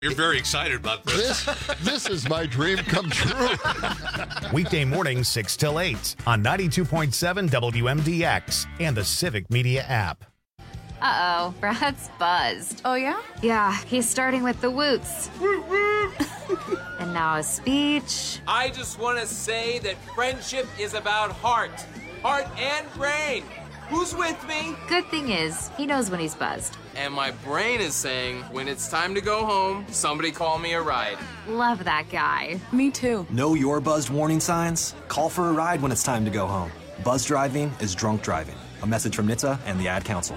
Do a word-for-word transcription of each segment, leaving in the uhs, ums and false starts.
You're very excited about this. This, this is my dream come true. Weekday mornings, six till eight on ninety-two point seven W M D X and the Civic Media app. Uh-oh, Brad's buzzed. Oh, yeah? Yeah, he's starting with the woots. And now a speech. I just want to say that friendship is about heart. Heart and brain. Who's with me? Good thing is, he knows when he's buzzed. And my brain is saying, when it's time to go home, somebody call me a ride. Love that guy. Me too. Know your buzzed warning signs? Call for a ride when it's time to go home. Buzz driving is drunk driving. A message from N H T S A and the Ad Council.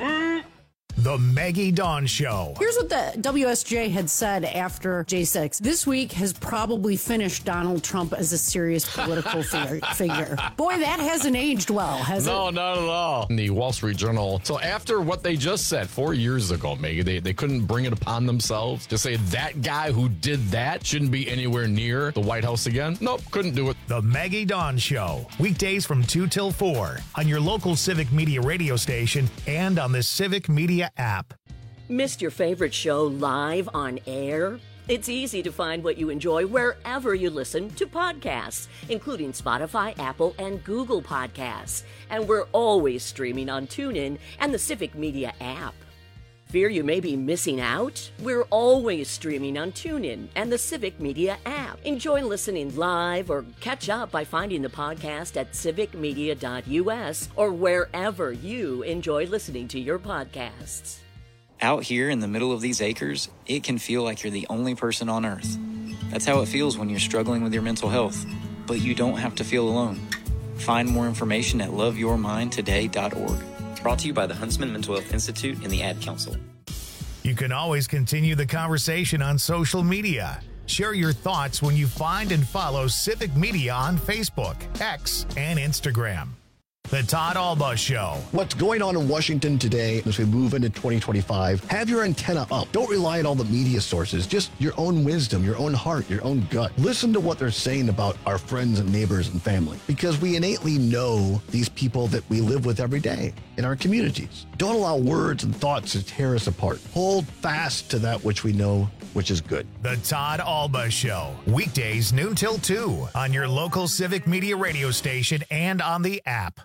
The Maggie Dawn Show. Here's what the W S J had said after J six. This week has probably finished Donald Trump as a serious political figure. figure. Boy, that hasn't aged well, has no, it? No, not at all. In the Wall Street Journal. So after what they just said four years ago, Maggie, they, they couldn't bring it upon themselves to say that guy who did that shouldn't be anywhere near the White House again. Nope, couldn't do it. The Maggie Dawn Show. Weekdays from two till four on your local Civic Media radio station and on the Civic Media app. Missed your favorite show live on air? It's easy to find what you enjoy wherever you listen to podcasts, including Spotify, Apple, and Google Podcasts. And we're always streaming on TuneIn and the Civic Media app. Fear you may be missing out? We're always streaming on TuneIn and the Civic Media app. Enjoy listening live or catch up by finding the podcast at civic media dot U S or wherever you enjoy listening to your podcasts. Out here in the middle of these acres, it can feel like you're the only person on Earth. That's how it feels when you're struggling with your mental health. But you don't have to feel alone. Find more information at love your mind today dot org. Brought to you by the Huntsman Mental Health Institute and the Ad Council. You can always continue the conversation on social media. Share your thoughts when you find and follow Civic Media on Facebook, X, and Instagram. The Todd Alba Show. What's going on in Washington today as we move into twenty twenty-five? Have your antenna up. Don't rely on all the media sources. Just your own wisdom, your own heart, your own gut. Listen to what they're saying about our friends and neighbors and family, because we innately know these people that we live with every day in our communities. Don't allow words and thoughts to tear us apart. Hold fast to that which we know, which is good. The Todd Alba Show. Weekdays noon till two on your local Civic Media radio station and on the app.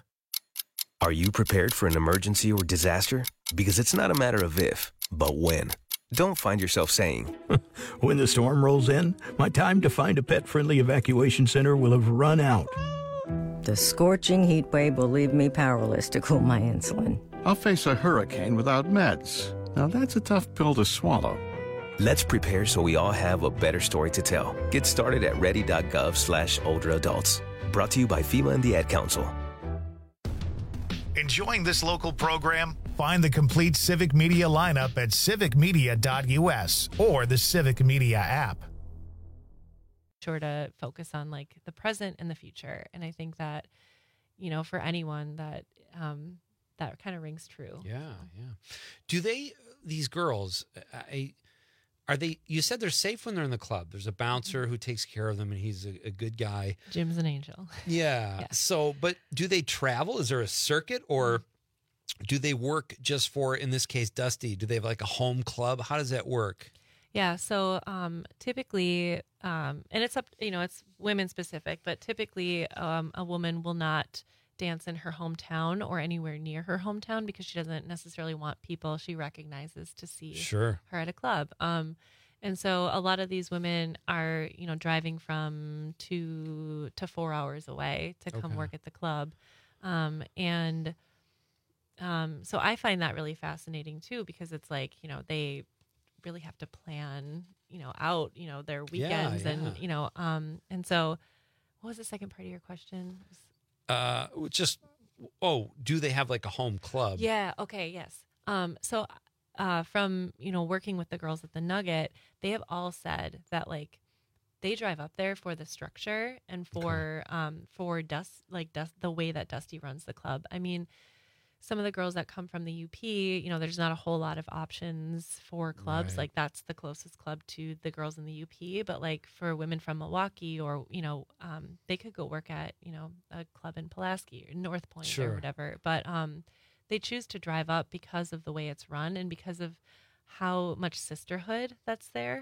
Are you prepared for an emergency or disaster? Because it's not a matter of if, but when. Don't find yourself saying, when the storm rolls in, my time to find a pet-friendly evacuation center will have run out. The scorching heat wave will leave me powerless to cool my insulin. I'll face a hurricane without meds. Now that's a tough pill to swallow. Let's prepare so we all have a better story to tell. Get started at ready.gov slash older adults. Brought to you by FEMA and the Ad Council. Enjoying this local program? Find the complete Civic Media lineup at civic media dot U S or the Civic Media app. Sure to focus on like the present and the future. And I think that, you know, for anyone that um, that kind of rings true. Yeah, yeah. Do they, these girls, I, are they, you said they're safe when they're in the club. There's a bouncer who takes care of them and he's a, a good guy. Jim's an angel. Yeah. yeah. So, but do they travel? Is there a circuit or do they work just for, in this case, Dusty? Do they have like a home club? How does that work? Yeah. So um, typically, um, and it's up, you know, it's women specific, but typically um, a woman will not dance in her hometown or anywhere near her hometown because she doesn't necessarily want people she recognizes to see sure. her at a club. Um, and so a lot of these women are, you know, driving from two to four hours away to come okay. work at the club. Um, and um, so I find that really fascinating too, because it's like, you know, they really have to plan, you know, out, you know, their weekends yeah, yeah. and, you know, um, and so what was the second part of your question? Uh, just, oh, do they have like a home club? Yeah. Okay. Yes. Um, so, uh, from, you know, working with the girls at the Nugget, they have all said that like they drive up there for the structure and for, okay. um, for Dust, like Dust, the way that Dusty runs the club. I mean, some of the girls that come from the U P, you know, there's not a whole lot of options for clubs. Right. Like that's the closest club to the girls in the U P. But like for women from Milwaukee or, you know, um, they could go work at, you know, a club in Pulaski or North Point sure. or whatever. But um, they choose to drive up because of the way it's run and because of how much sisterhood that's there.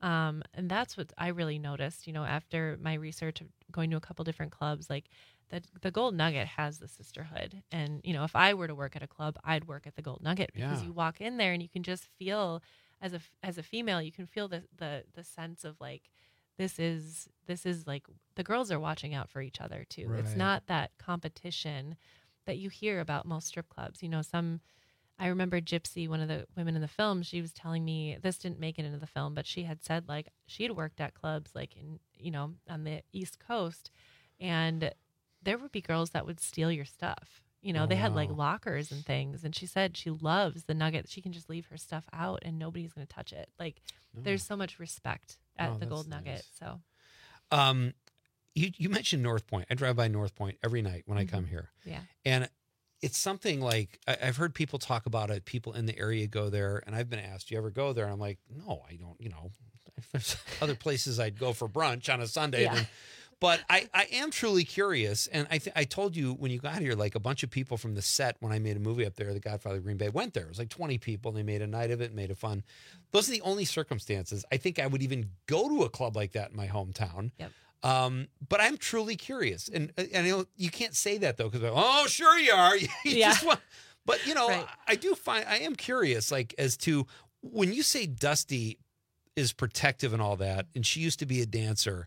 Um, and that's what I really noticed, you know, after my research of going to a couple different clubs, like the, the Gold Nugget has the sisterhood. And, you know, if I were to work at a club, I'd work at the Gold Nugget because Yeah. you walk in there and you can just feel as a, as a female, you can feel the, the, the sense of like, this is, this is like the girls are watching out for each other too. It's Right. not that competition that you hear about most strip clubs. You know, some, I remember Gypsy, one of the women in the film, she was telling me, this didn't make it into the film, but she had said like she had worked at clubs like in, you know, on the East Coast, and there would be girls that would steal your stuff. You know, Oh, they had like wow. lockers and things. And she said she loves the Nugget. She can just leave her stuff out and nobody's going to touch it. Like there's so much respect at Oh, the that's Gold nice. Nugget. So Um, you you mentioned North Point. I drive by North Point every night when I come here. yeah. And it's something like I, I've heard people talk about it. People in the area go there, and I've been asked, "Do you ever go there?" And I'm like, "No, I don't." You know, there's other places I'd go for brunch on a Sunday. Yeah. Than, but I, I am truly curious, and I th- I told you when you got here, like a bunch of people from the set when I made a movie up there, The Godfather of Green Bay, went there. It was like twenty people. They made a night of it, made it fun. Those are the only circumstances I think I would even go to a club like that in my hometown. Yep. Um, but I'm truly curious, and and I know you can't say that though because oh, sure you are. you Yeah. just want, but you know, Right. I do find I am curious, like as to when you say Dusty is protective and all that, and she used to be a dancer.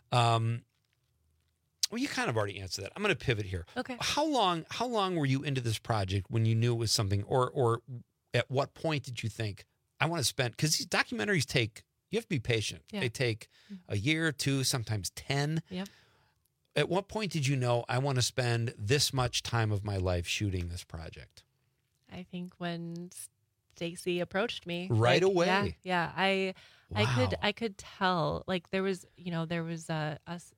Um, well, you kind of already answered that. I'm going to pivot here. Okay. How long? How long were you into this project when you knew it was something, or or at what point did you think I want to spend? Because these documentaries take. You have to be patient. Yeah. They take a year, two, sometimes ten. Yep. At what point did you know I want to spend this much time of my life shooting this project? I think when Stacy approached me Right like, away. Yeah, yeah. I I could Wow. I could tell like there was you know there was a a, s-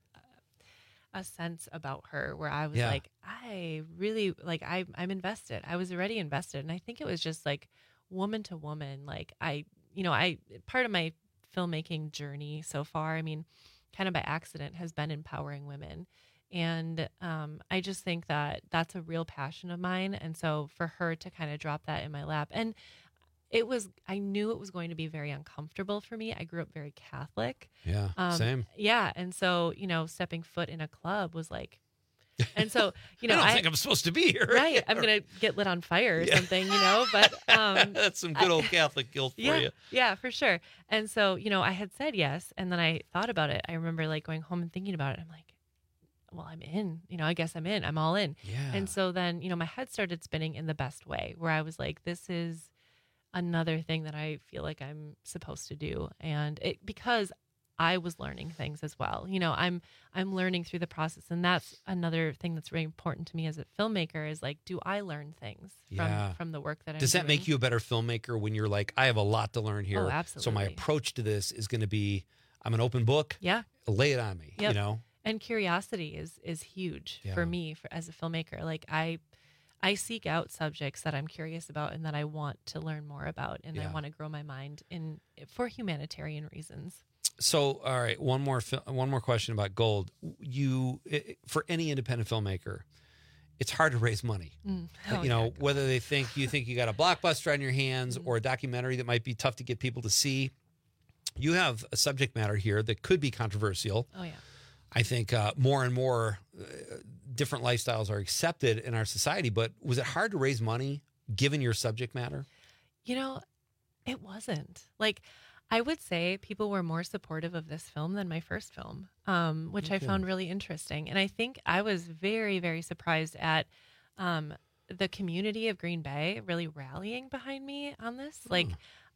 a sense about her where I was Yeah. like I really like I I'm invested. I was already invested, and I think it was just like woman to woman. Like I you know I part of my filmmaking journey so far, I mean, kind of by accident, has been empowering women. And um, I just think that that's a real passion of mine. And so for her to kind of drop that in my lap, and it was, I knew it was going to be very uncomfortable for me. I grew up very Catholic. Yeah, Um, same. Yeah. And so, you know, stepping foot in a club was like, and so, you know, I don't I think I'm supposed to be here. right. I'm going to get lit on fire or Yeah. something, you know, but um, That's some good I- old Catholic guilt for yeah, you. Yeah, for sure. And so, you know, I had said yes, and then I thought about it. I remember like going home and thinking about it. I'm like, well, I'm in. You know, I guess I'm in. I'm all in. Yeah. And so then, you know, my head started spinning in the best way, where I was like, this is another thing that I feel like I'm supposed to do, and it because I was learning things as well. You know, I'm I'm learning through the process, and that's another thing that's really important to me as a filmmaker is like, do I learn things from Yeah. from the work that I'm Does that doing? make you a better filmmaker when you're like, I have a lot to learn here? Oh, So my absolutely. approach to this is going to be, I'm an open book. Yeah. Lay it on me. Yep. You know. And curiosity is is huge Yeah. for me for, as a filmmaker. Like I I seek out subjects that I'm curious about and that I want to learn more about, and I Yeah. want to grow my mind in for humanitarian reasons. So, all right, one more fi- one more question about Gold. You i- for any independent filmmaker, it's hard to raise money. Mm. Uh, Oh, you know, whether they think you think you got a blockbuster on your hands Mm-hmm. or a documentary that might be tough to get people to see. You have a subject matter here that could be controversial. Oh yeah. I think uh, more and more uh, different lifestyles are accepted in our society. But was it hard to raise money given your subject matter? You know, it wasn't. Like I would say people were more supportive of this film than my first film, um, which I Okay. found really interesting. And I think I was very, very surprised at um, the community of Green Bay really rallying behind me on this. Like,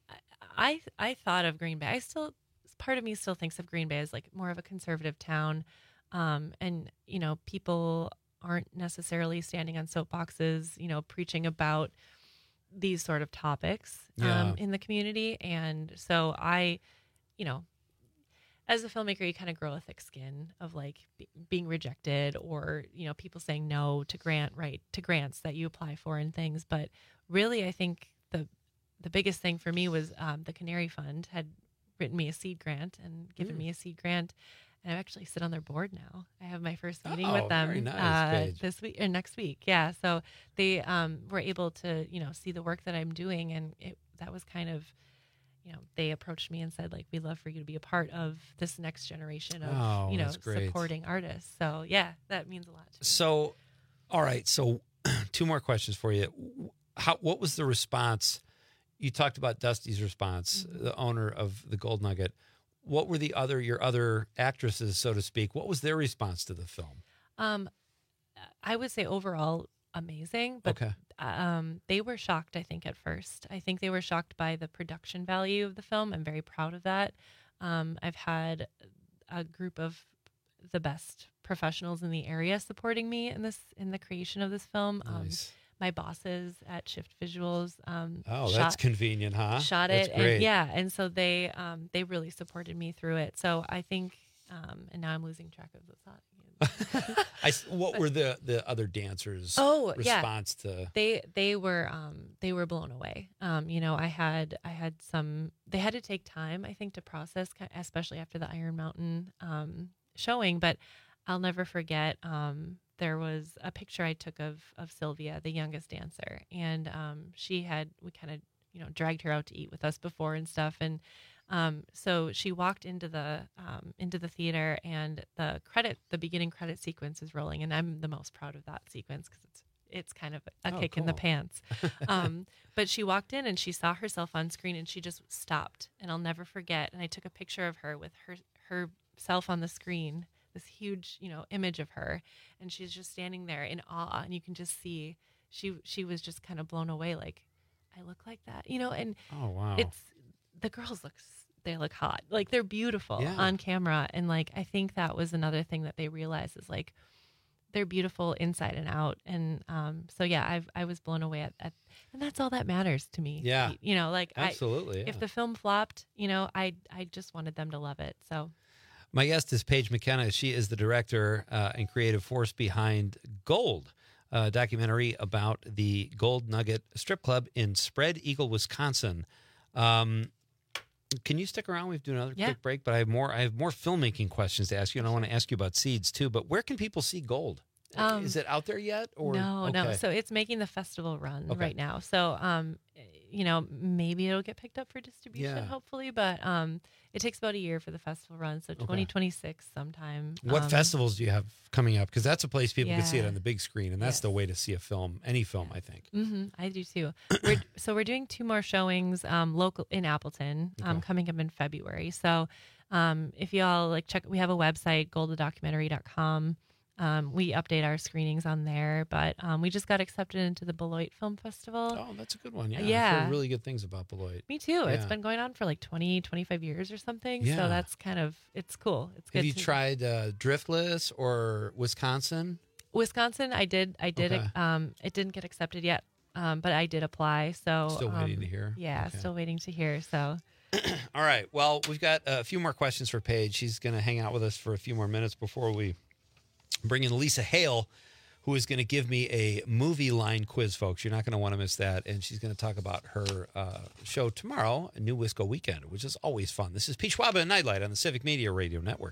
I I thought of Green Bay. I still part of me still thinks of Green Bay as like more of a conservative town, um, and you know people aren't necessarily standing on soapboxes, you know, preaching about these sort of topics Yeah. um, in the community. And so I, you know, as a filmmaker, you kind of grow a thick skin of like be, being rejected or, you know, people saying no to grant, right, to grants that you apply for and things. But really, I think the the biggest thing for me was um, the Canary Fund had written me a seed grant and given Mm. me a seed grant. And I actually sit on their board now. I have my first meeting Oh, with them very nice, uh, Paige. this week or next week. Yeah. So they um, were able to, you know, see the work that I'm doing. And it, that was kind of, you know, they approached me and said, like, we'd love for you to be a part of this next generation of, Oh, you know, that's great. supporting artists. So, yeah, that means a lot to me. So, all right. So, two more questions for you. How? What was the response? You talked about Dusty's response, mm-hmm. the owner of the Gold Nugget. What were the other your other actresses, so to speak? What was their response to the film? Um, I would say overall amazing, but Okay. um, they were shocked, I think, at first. I think they were shocked by the production value of the film. I'm very proud of that. Um, I've had a group of the best professionals in the area supporting me in this in the creation of this film. Nice. Um, my bosses at Shift Visuals. Um, Oh, shot, that's convenient, huh? Shot That's it, great. and yeah, and so they um, they really supported me through it. So I think, um, and now I'm losing track of the thought. I, what were the, the other dancers' Oh, response yeah. to? They they were um, they were blown away. Um, you know, I had I had some. They had to take time, I think, to process, especially after the Iron Mountain um, showing. But I'll never forget. Um, there was a picture I took of of Sylvia, the youngest dancer, and um, she had we kind of you know dragged her out to eat with us before and stuff, and. Um, so she walked into the um, into the theater, and the credit, the beginning credit sequence is rolling, and I'm the most proud of that sequence because it's it's kind of a Oh, kick in the cool. pants. Um, but she walked in and she saw herself on screen, and she just stopped, and I'll never forget. And I took a picture of her with her herself on the screen, this huge you know image of her, and she's just standing there in awe, and you can just see she she was just kind of blown away, like I look like that, you know, and Oh, wow. it's the girls look they look hot, like they're beautiful Yeah. on camera, and like I think that was another thing that they realized is like they're beautiful inside and out, and um so yeah I've I was blown away at, at and that's all that matters to me. Yeah. you know like Absolutely, I, yeah. if the film flopped, you know I I just wanted them to love it. So My guest is Paige McKenna. She is the director uh, and creative force behind Gold, a documentary about the Gold Nugget Strip Club in Spread Eagle, Wisconsin. Um, can you stick around? We have to do another Yeah. quick break, but I have more. I have more filmmaking questions to ask you, and I want to ask you about Seeds too. But where can people see Gold? Um, is it out there yet? Or no, no. okay. So it's making the festival run Okay. right now. So, um, you know, maybe it'll get picked up for distribution, Yeah. hopefully. But um, it takes about a year for the festival run. So twenty twenty-six sometime. What um, festivals do you have coming up? Because that's a place people can see it Yeah. on the big screen, and that's Yes. the way to see a film, any film, I think. hmm I do too. We're, so we're doing two more showings um, local in Appleton um, Okay. coming up in February. So um, if y'all like check, we have a website, gold documentary dot com. Um, we update our screenings on there, but um, we just got accepted into the Beloit Film Festival. Oh, that's a good one. Yeah, I've Yeah. heard really good things about Beloit. Me too. It's Yeah. been going on for like twenty, twenty-five years or something. Yeah. So that's kind of, it's cool. It's good. Have you to- tried uh, Driftless or Wisconsin? Wisconsin? I did. I did. Okay. Um, it didn't get accepted yet, um, but I did apply. So Still waiting um, to hear? Yeah, Okay. still waiting to hear. So All right. Well, we've got a few more questions for Paige. She's going to hang out with us for a few more minutes before we bring in Lisa Hale, who is going to give me a movie line quiz, folks. You're not going to want to miss that. And she's going to talk about her uh, show tomorrow, New Wisco Weekend, which is always fun. This is Pete Schwab and Nightlight on the Civic Media Radio Network.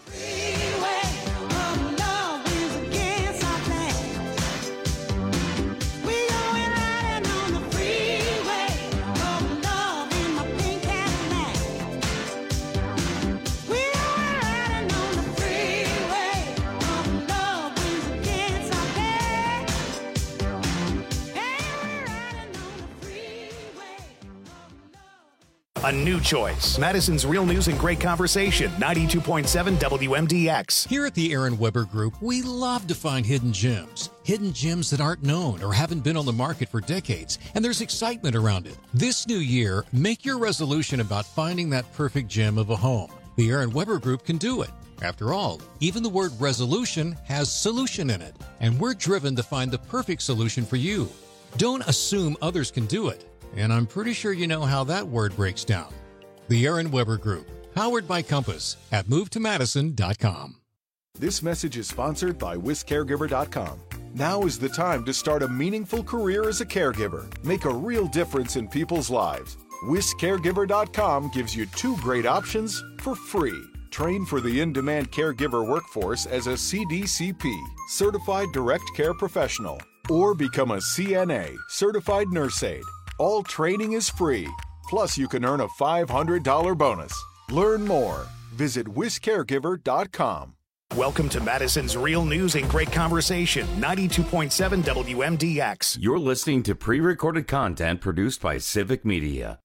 A new choice. Madison's Real News and Great Conversation, ninety-two point seven W M D X. Here at the Aaron Weber Group, we love to find hidden gems. Hidden gems that aren't known or haven't been on the market for decades, and there's excitement around it. This new year, make your resolution about finding that perfect gem of a home. The Aaron Weber Group can do it. After all, even the word resolution has solution in it, and we're driven to find the perfect solution for you. Don't assume others can do it. And I'm pretty sure you know how that word breaks down. The Aaron Weber Group, powered by Compass at move to madison dot com. This message is sponsored by wis caregiver dot com. Now is the time to start a meaningful career as a caregiver. Make a real difference in people's lives. wis caregiver dot com gives you two great options for free. Train for the in-demand caregiver workforce as a C D C P, Certified Direct Care Professional, or become a C N A, Certified Nurse Aide. All training is free. Plus, you can earn a five hundred dollars bonus. Learn more. Visit whisk caregiver dot com. Welcome to Madison's Real News and Great Conversation, ninety-two point seven W M D X. You're listening to pre-recorded content produced by Civic Media.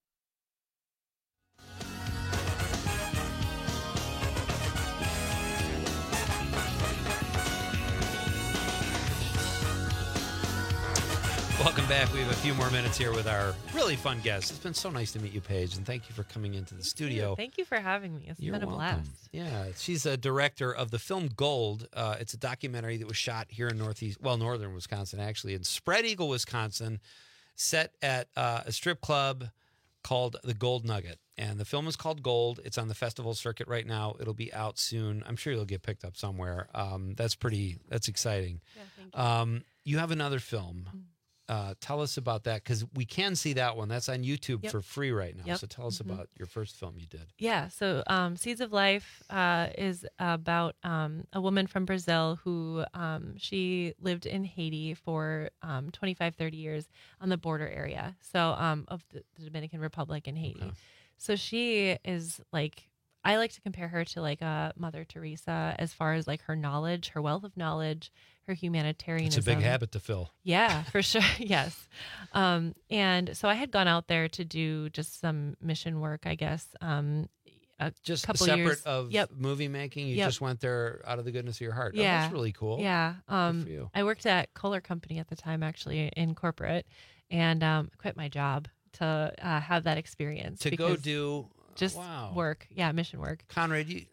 Welcome back. We have a few more minutes here with our really fun guest. It's been so nice to meet you, Paige, and thank you for coming into the studio. Thank you for having me. It's You're been a welcome. blast. Yeah, she's a director of the film Gold. Uh, it's a documentary that was shot here in northeast, well, northern Wisconsin, actually, in Spread Eagle, Wisconsin, set at uh, a strip club called the Gold Nugget. And the film is called Gold. It's on the festival circuit right now. It'll be out soon. I'm sure it'll get picked up somewhere. Um, that's pretty, that's exciting. Yeah, thank you. Um, you have another film. Uh, tell us about that, because we can see that one. That's on YouTube Yep. for free right now. Yep. So tell us Mhm. about your first film you did. Yeah, so um, Seeds of Life uh, is about um, a woman from Brazil who um, she lived in Haiti for um, twenty-five, thirty years on the border area, so um, of the, the Dominican Republic and Haiti. Okay. So she is like, I like to compare her to like a Mother Teresa as far as like her knowledge, her wealth of knowledge, her humanitarianism. It's a big habit to fill. Yeah, for sure. Yes. Um, and so I had gone out there to do just some mission work, I guess. Um, a Just couple separate years. of Yep. movie making? You Yep. just went there out of the goodness of your heart. Oh, Yeah. that's really cool. Yeah. Um, for you. I worked at Kohler Company at the time, actually, in corporate, and um, quit my job to uh, have that experience. To go because do just wow. work. Yeah, mission work. Conrad, you,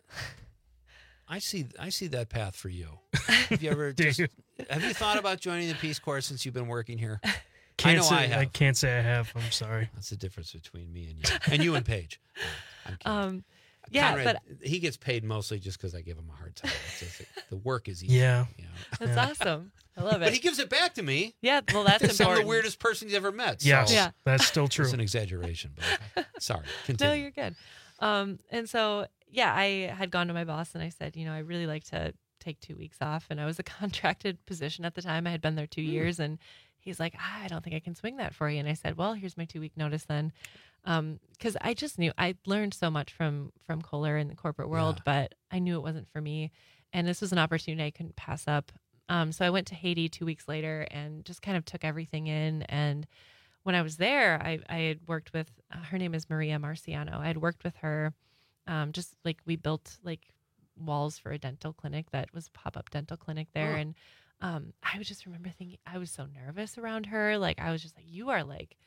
I see I see that path for you. Have you ever Do just, you? have you thought about joining the Peace Corps since you've been working here? Can't I know say, I have. I can't say I have. I'm sorry. That's the difference between me and you. And you and Paige. No, I'm kidding. Um, yeah, Conrad, but he gets paid mostly just because I give him a hard time. It's just, the work is easy. Yeah. You know? that's Yeah. awesome. I love it. But he gives it back to me. Yeah, well, that's Because I'm important. the weirdest person he's ever met. Yes, so Yeah. that's still true. It's an exaggeration, but okay. Sorry. No, Continue. you're good. Um, and so, yeah, I had gone to my boss and I said, you know, I really like to take two weeks off. And I was a contracted position at the time. I had been there two Mm. years. And he's like, ah, I don't think I can swing that for you. And I said, well, here's my two week notice then. Um, cause I just knew I learned so much from, from Kohler in the corporate world, Yeah. but I knew it wasn't for me. And this was an opportunity I couldn't pass up. Um, so I went to Haiti two weeks later and just kind of took everything in. And when I was there, I, I had worked with, uh, her name is Maria Marciano. I had worked with her, um, just like we built like walls for a dental clinic that was a pop-up dental clinic there. Huh. And um, I would just remember thinking, I was so nervous around her. Like, I was just like, you are like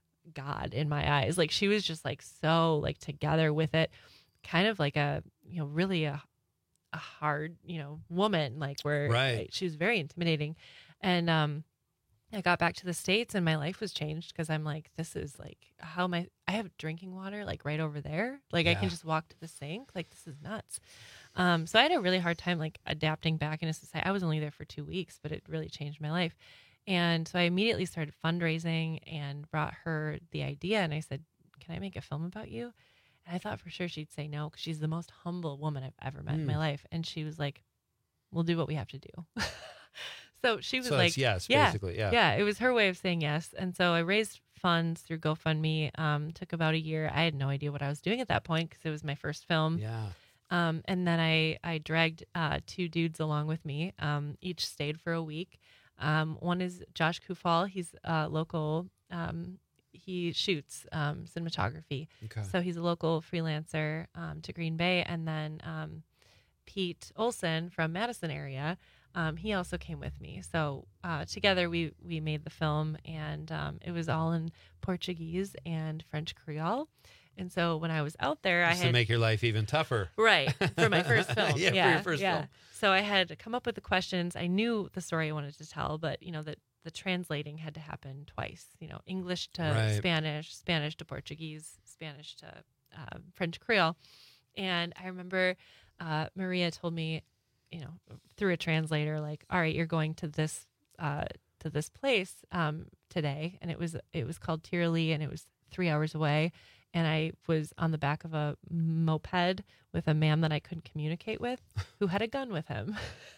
God in my eyes. Like, she was just like so like together with it, kind of like a, you know, really a, a hard, you know, woman, like where Right. she was very intimidating. And, um, I got back to the States and my life was changed because I'm like, this is like, how am I? I have drinking water like right over there. Like I Yeah. can just walk to the sink. Like this is nuts. Um, so I had a really hard time like adapting back into society. I was only there for two weeks, but it really changed my life. And so I immediately started fundraising and brought her the idea. And I said, can I make a film about you? And I thought for sure she'd say no because she's the most humble woman I've ever met in my Mm. life. And she was like, we'll do what we have to do. So she was So like, it's yes, yeah, basically, yeah. yeah, it was her way of saying yes. And so I raised funds through GoFundMe. Um, took about a year. I had no idea what I was doing at that point because it was my first film. Yeah. Um, and then I I dragged uh, two dudes along with me. Um, each stayed for a week. Um, one is Josh Kufal. He's uh, local. Um, he shoots um, cinematography. Okay. So he's a local freelancer um, to Green Bay. And then um, Pete Olson from Madison area. Um, he also came with me. So uh, together we we made the film, and um, it was all in Portuguese and French Creole. And so when I was out there, Just I had to make your life even tougher. right for my first film. yeah, yeah, for your first yeah. film. So I had to come up with the questions. I knew the story I wanted to tell, but you know that the translating had to happen twice. You know, English to Right. Spanish, Spanish to Portuguese, Spanish to uh, French Creole. And I remember uh, Maria told me, you know, through a translator, like, all right, you're going to this uh, to this place um, today, and it was it was called Tiroli, and it was three hours away. And I was on the back of a moped with a man that I couldn't communicate with, who had a gun with him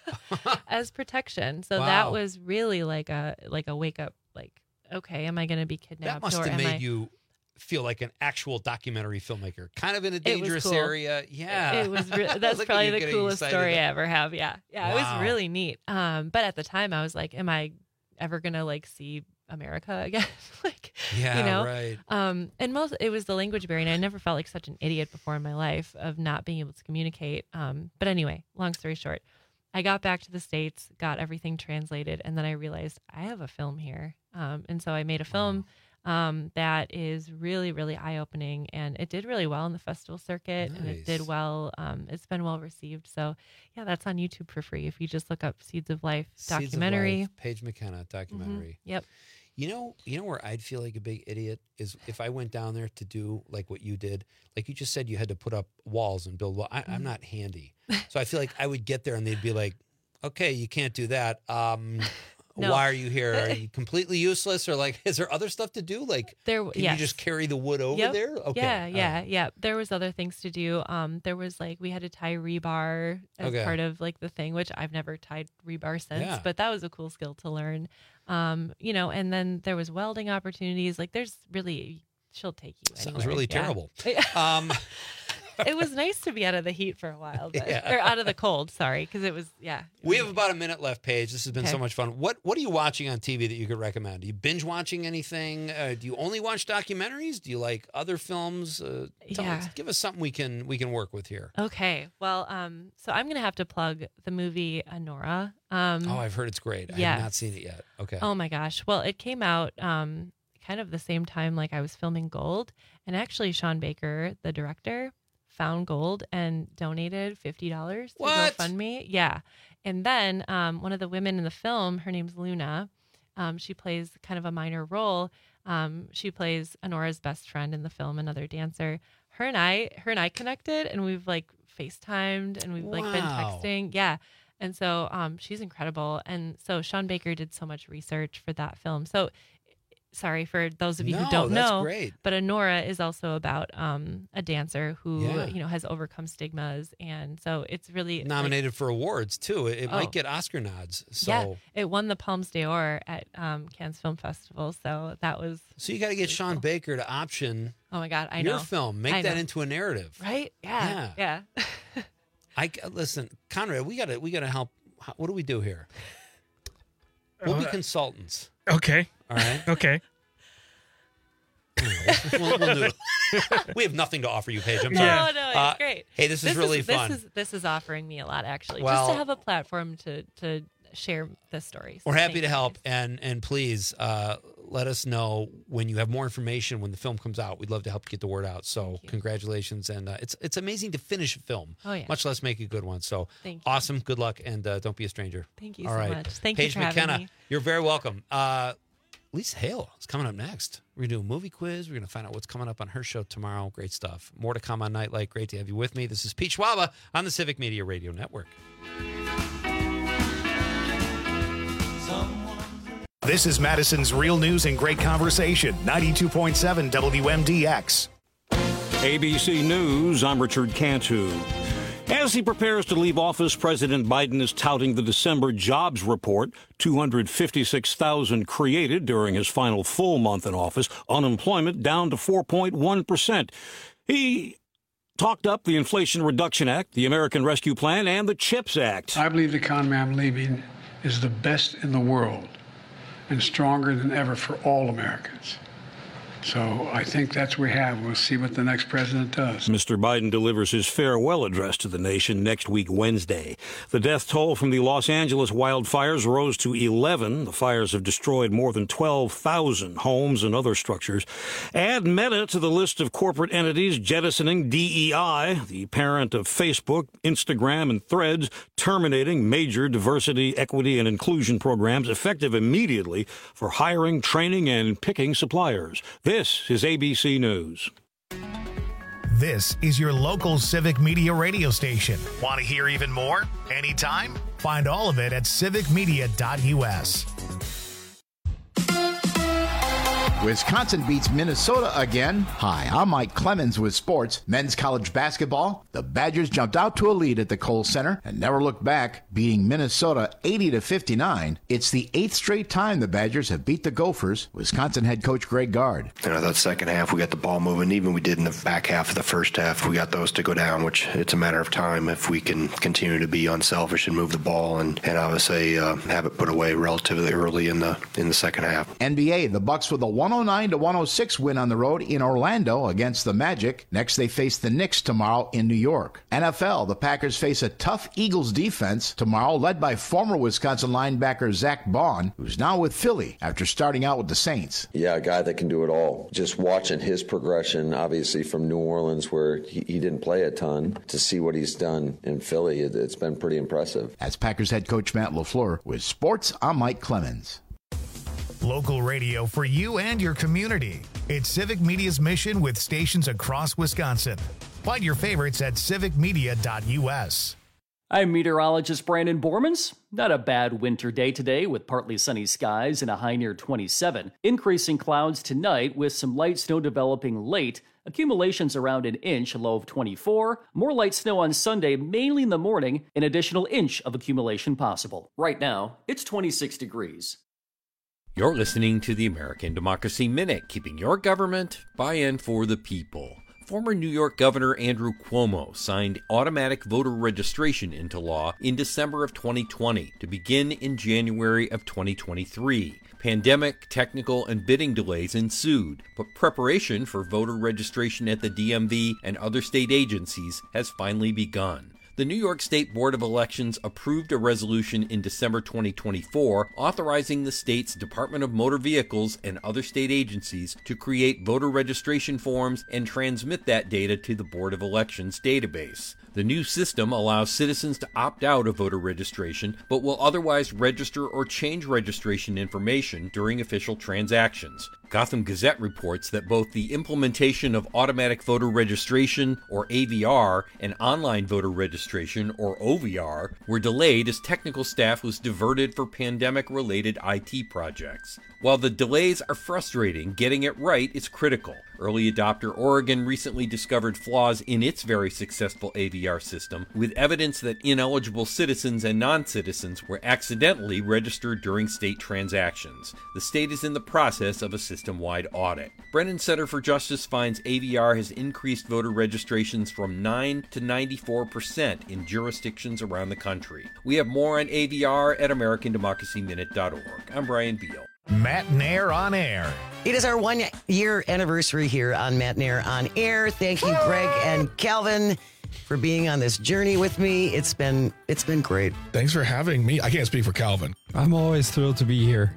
as protection. So Wow. that was really like a like a wake up. Like, okay, am I going to be kidnapped? That must or have am made I... you feel like an actual documentary filmmaker, kind of in a It was dangerous cool. area. Yeah. It was. Re- that's Look at probably you the getting coolest excited story I about- ever have. Yeah, yeah, it Wow. was really neat. Um, but at the time, I was like, "Am I ever gonna like see America again?" like, Yeah, you know. right. Um, and most it was the language barrier, and I never felt like such an idiot before in my life of not being able to communicate. Um, but anyway, long story short, I got back to the States, got everything translated, and then I realized I have a film here. Um, and so I made a film um, that is really, really eye-opening, and it did really well in the festival circuit, and it did Nice. well. Um, it's been well received. So, yeah, that's on YouTube for free if you just look up Seeds of Life Seeds of documentary. Life, Paige McKenna documentary. Mhm. Yep. You know, you know where I'd feel like a big idiot is if I went down there to do like what you did. Like you just said, you had to put up walls and build walls. I, I'm not handy, so I feel like I would get there and they'd be like, "Okay, you can't do that. Um, No. Why are you here? Are you completely useless, or like, is there other stuff to do? Like, There, can yes. you just carry the wood over Yep. there? Okay, Yeah, all yeah, right. yeah. There was other things to do. Um, there was like we had to tie rebar as Okay. part of like the thing, which I've never tied rebar since, Yeah. but that was a cool skill to learn. Um, you know, and then there was welding opportunities. Like, there's really she'll take you. Sounds anywhere. really Yeah. terrible. Um, It was nice to be out of the heat for a while, but, Yeah. or out of the cold. Sorry, because it was yeah. we have about a minute left, Paige. This has been so Okay. much fun. What What are you watching on T V that you could recommend? Are you binge watching anything? Uh, do you only watch documentaries? Do you like other films? Uh, tell Yeah. us- give us something we can we can work with here. Okay, well, um, so I'm gonna have to plug the movie Anora. Um, Oh, I've heard it's great. I yes. have not seen it yet. Okay. Oh my gosh. Well, it came out um, kind of the same time like I was filming Gold, and actually Sean Baker, the director, found Gold and donated fifty dollars to What? GoFundMe. Yeah, and then um, one of the women in the film, her name's Luna. Um, she plays kind of a minor role. Um, she plays Anora's best friend in the film, another dancer. Her and I, her and I connected, and we've like FaceTimed, and we've like been Wow. texting. Yeah. And so um, she's incredible. And so Sean Baker did so much research for that film. So sorry for those of you No, who don't that's know, great. but Anora is also about um, a dancer who, Yeah. you know, has overcome stigmas. And so it's really like, Nominated for awards too. It, it Oh. might get Oscar nods. So yeah, it won the Palmes d'Or at um, Cannes Film Festival. So that was, so you got to get Sean Baker to option oh my God, I your know. film. Make I that know. into a narrative. Right? Yeah. Yeah. I listen, Conrad. We got to we got to help. how- What do we do here? We'll be Uh, consultants. Okay. All right. Okay. We'll, we'll do it. We have nothing to offer you, Paige. I'm sorry. No, no, it's Uh, great. Hey, this is really fun. This is this is offering me a lot, actually, just Well- to have a platform to to share the stories. We're happy to help, and and please uh, let us know when you have more information when the film comes out. We'd love to help get the word out. So congratulations, and uh, it's it's amazing to finice a film, Oh, yeah. much less make a good one. So Thank you. awesome, good luck, and uh, don't be a stranger. Thank you All so right. much. Thank you Paige for having McKenna, me. you're very welcome. Uh, Lisa Hale is coming up next. We're gonna do a movie quiz. We're gonna find out what's coming up on her show tomorrow. Great stuff. More to come on Nightlight. Great to have you with me. This is Pete Schwaba on the Civic Media Radio Network. This is Madison's Real News and Great Conversation, ninety-two point seven W M D X. A B C News, I'm Richard Cantu. As he prepares to leave office, President Biden is touting the December jobs report, two hundred fifty-six thousand created during his final full month in office, unemployment down to four point one percent. He talked up the Inflation Reduction Act, the American Rescue Plan, and the CHIPS Act. I believe the economy I'm leaving is the best in the world and stronger than ever for all Americans. So I think that's what we have. We'll see what the next president does. Mister Biden delivers his farewell address to the nation next week, Wednesday. The death toll from the Los Angeles wildfires rose to eleven. The fires have destroyed more than twelve thousand homes and other structures. Add Meta to the list of corporate entities jettisoning D E I, the parent of Facebook, Instagram, and Threads, terminating major diversity, equity, and inclusion programs effective immediately for hiring, training, and picking suppliers. This is A B C News. This is your local Civic Media radio station. Want to hear even more? Anytime? Find all of it at civic media dot U S. Wisconsin beats Minnesota again. Hi, I'm Mike Clemens with sports. Men's college basketball. The Badgers jumped out to a lead at the Kohl Center and never looked back, beating Minnesota eighty to fifty-nine. It's the eighth straight time the Badgers have beat the Gophers. Wisconsin head coach Greg Gard. You know, that second half, we got the ball moving. Even we did in the back half of the first half, we got those to go down, which it's a matter of time if we can continue to be unselfish and move the ball and, and obviously uh, have it put away relatively early in the in the second half. N B A, the Bucks with a one oh nine to one oh six win on the road in Orlando against the Magic. Next, they face the Knicks tomorrow in New York. N F L, the Packers face a tough Eagles defense tomorrow, led by former Wisconsin linebacker Zach Baun, who's now with Philly after starting out with the Saints. Yeah, a guy that can do it all. Just watching his progression, obviously from New Orleans, where he, he didn't play a ton, to see what he's done in Philly, it, it's been pretty impressive. As Packers head coach Matt LaFleur, with sports, I'm Mike Clemens. Local radio for you and your community. It's Civic Media's mission with stations across Wisconsin. Find your favorites at civic media dot u s. I'm meteorologist Brandon Bormans. Not a bad winter day today with partly sunny skies and a high near twenty-seven. Increasing clouds tonight with some light snow developing late. Accumulations around an inch, a low of twenty-four. More light snow on Sunday, mainly in the morning. An additional inch of accumulation possible. Right now, it's twenty-six degrees. You're listening to the American Democracy Minute, keeping your government by-in for the people. Former New York Governor Andrew Cuomo signed automatic voter registration into law in December of twenty twenty to begin in January of twenty twenty-three. Pandemic, technical, and bidding delays ensued, but preparation for voter registration at the D M V and other state agencies has finally begun. The New York State Board of Elections approved a resolution in December twenty twenty-four authorizing the state's Department of Motor Vehicles and other state agencies to create voter registration forms and transmit that data to the Board of Elections database. The new system allows citizens to opt out of voter registration, but will otherwise register or change registration information during official transactions. Gotham Gazette reports that both the implementation of automatic voter registration, or A V R, and online voter registration, or O V R, were delayed as technical staff was diverted for pandemic-related I T projects. While the delays are frustrating, getting it right is critical. Early adopter Oregon recently discovered flaws in its very successful A V R system, with evidence that ineligible citizens and non-citizens were accidentally registered during state transactions. The state is in the process of a system-wide audit. Brennan Center for Justice finds A V R has increased voter registrations from nine to ninety-four percent in jurisdictions around the country. We have more on A V R at american democracy minute dot org. I'm Brian Beal. Matt Nair on Air. It is our one-year anniversary here on Matt Nair on Air. Thank you, Greg and Calvin, for being on this journey with me. It's been it's been great. Thanks for having me. I can't speak for Calvin. I'm always thrilled to be here.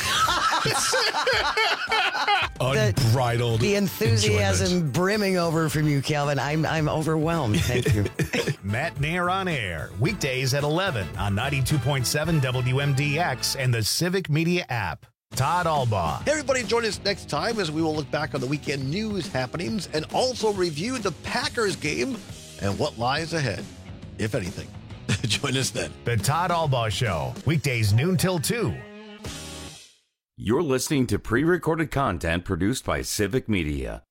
Unbridled The, the enthusiasm enjoyment. brimming over from you, Calvin. I'm I'm overwhelmed. Thank you. Matt Nair on Air, weekdays at eleven on ninety-two point seven W M D X and the Civic Media app. Todd Albaugh. Hey, everybody, join us next time as we will look back on the weekend news happenings and also review the Packers game and what lies ahead, if anything. Join us then. The Todd Albaugh Show, weekdays noon till two. You're listening to pre-recorded content produced by Civic Media.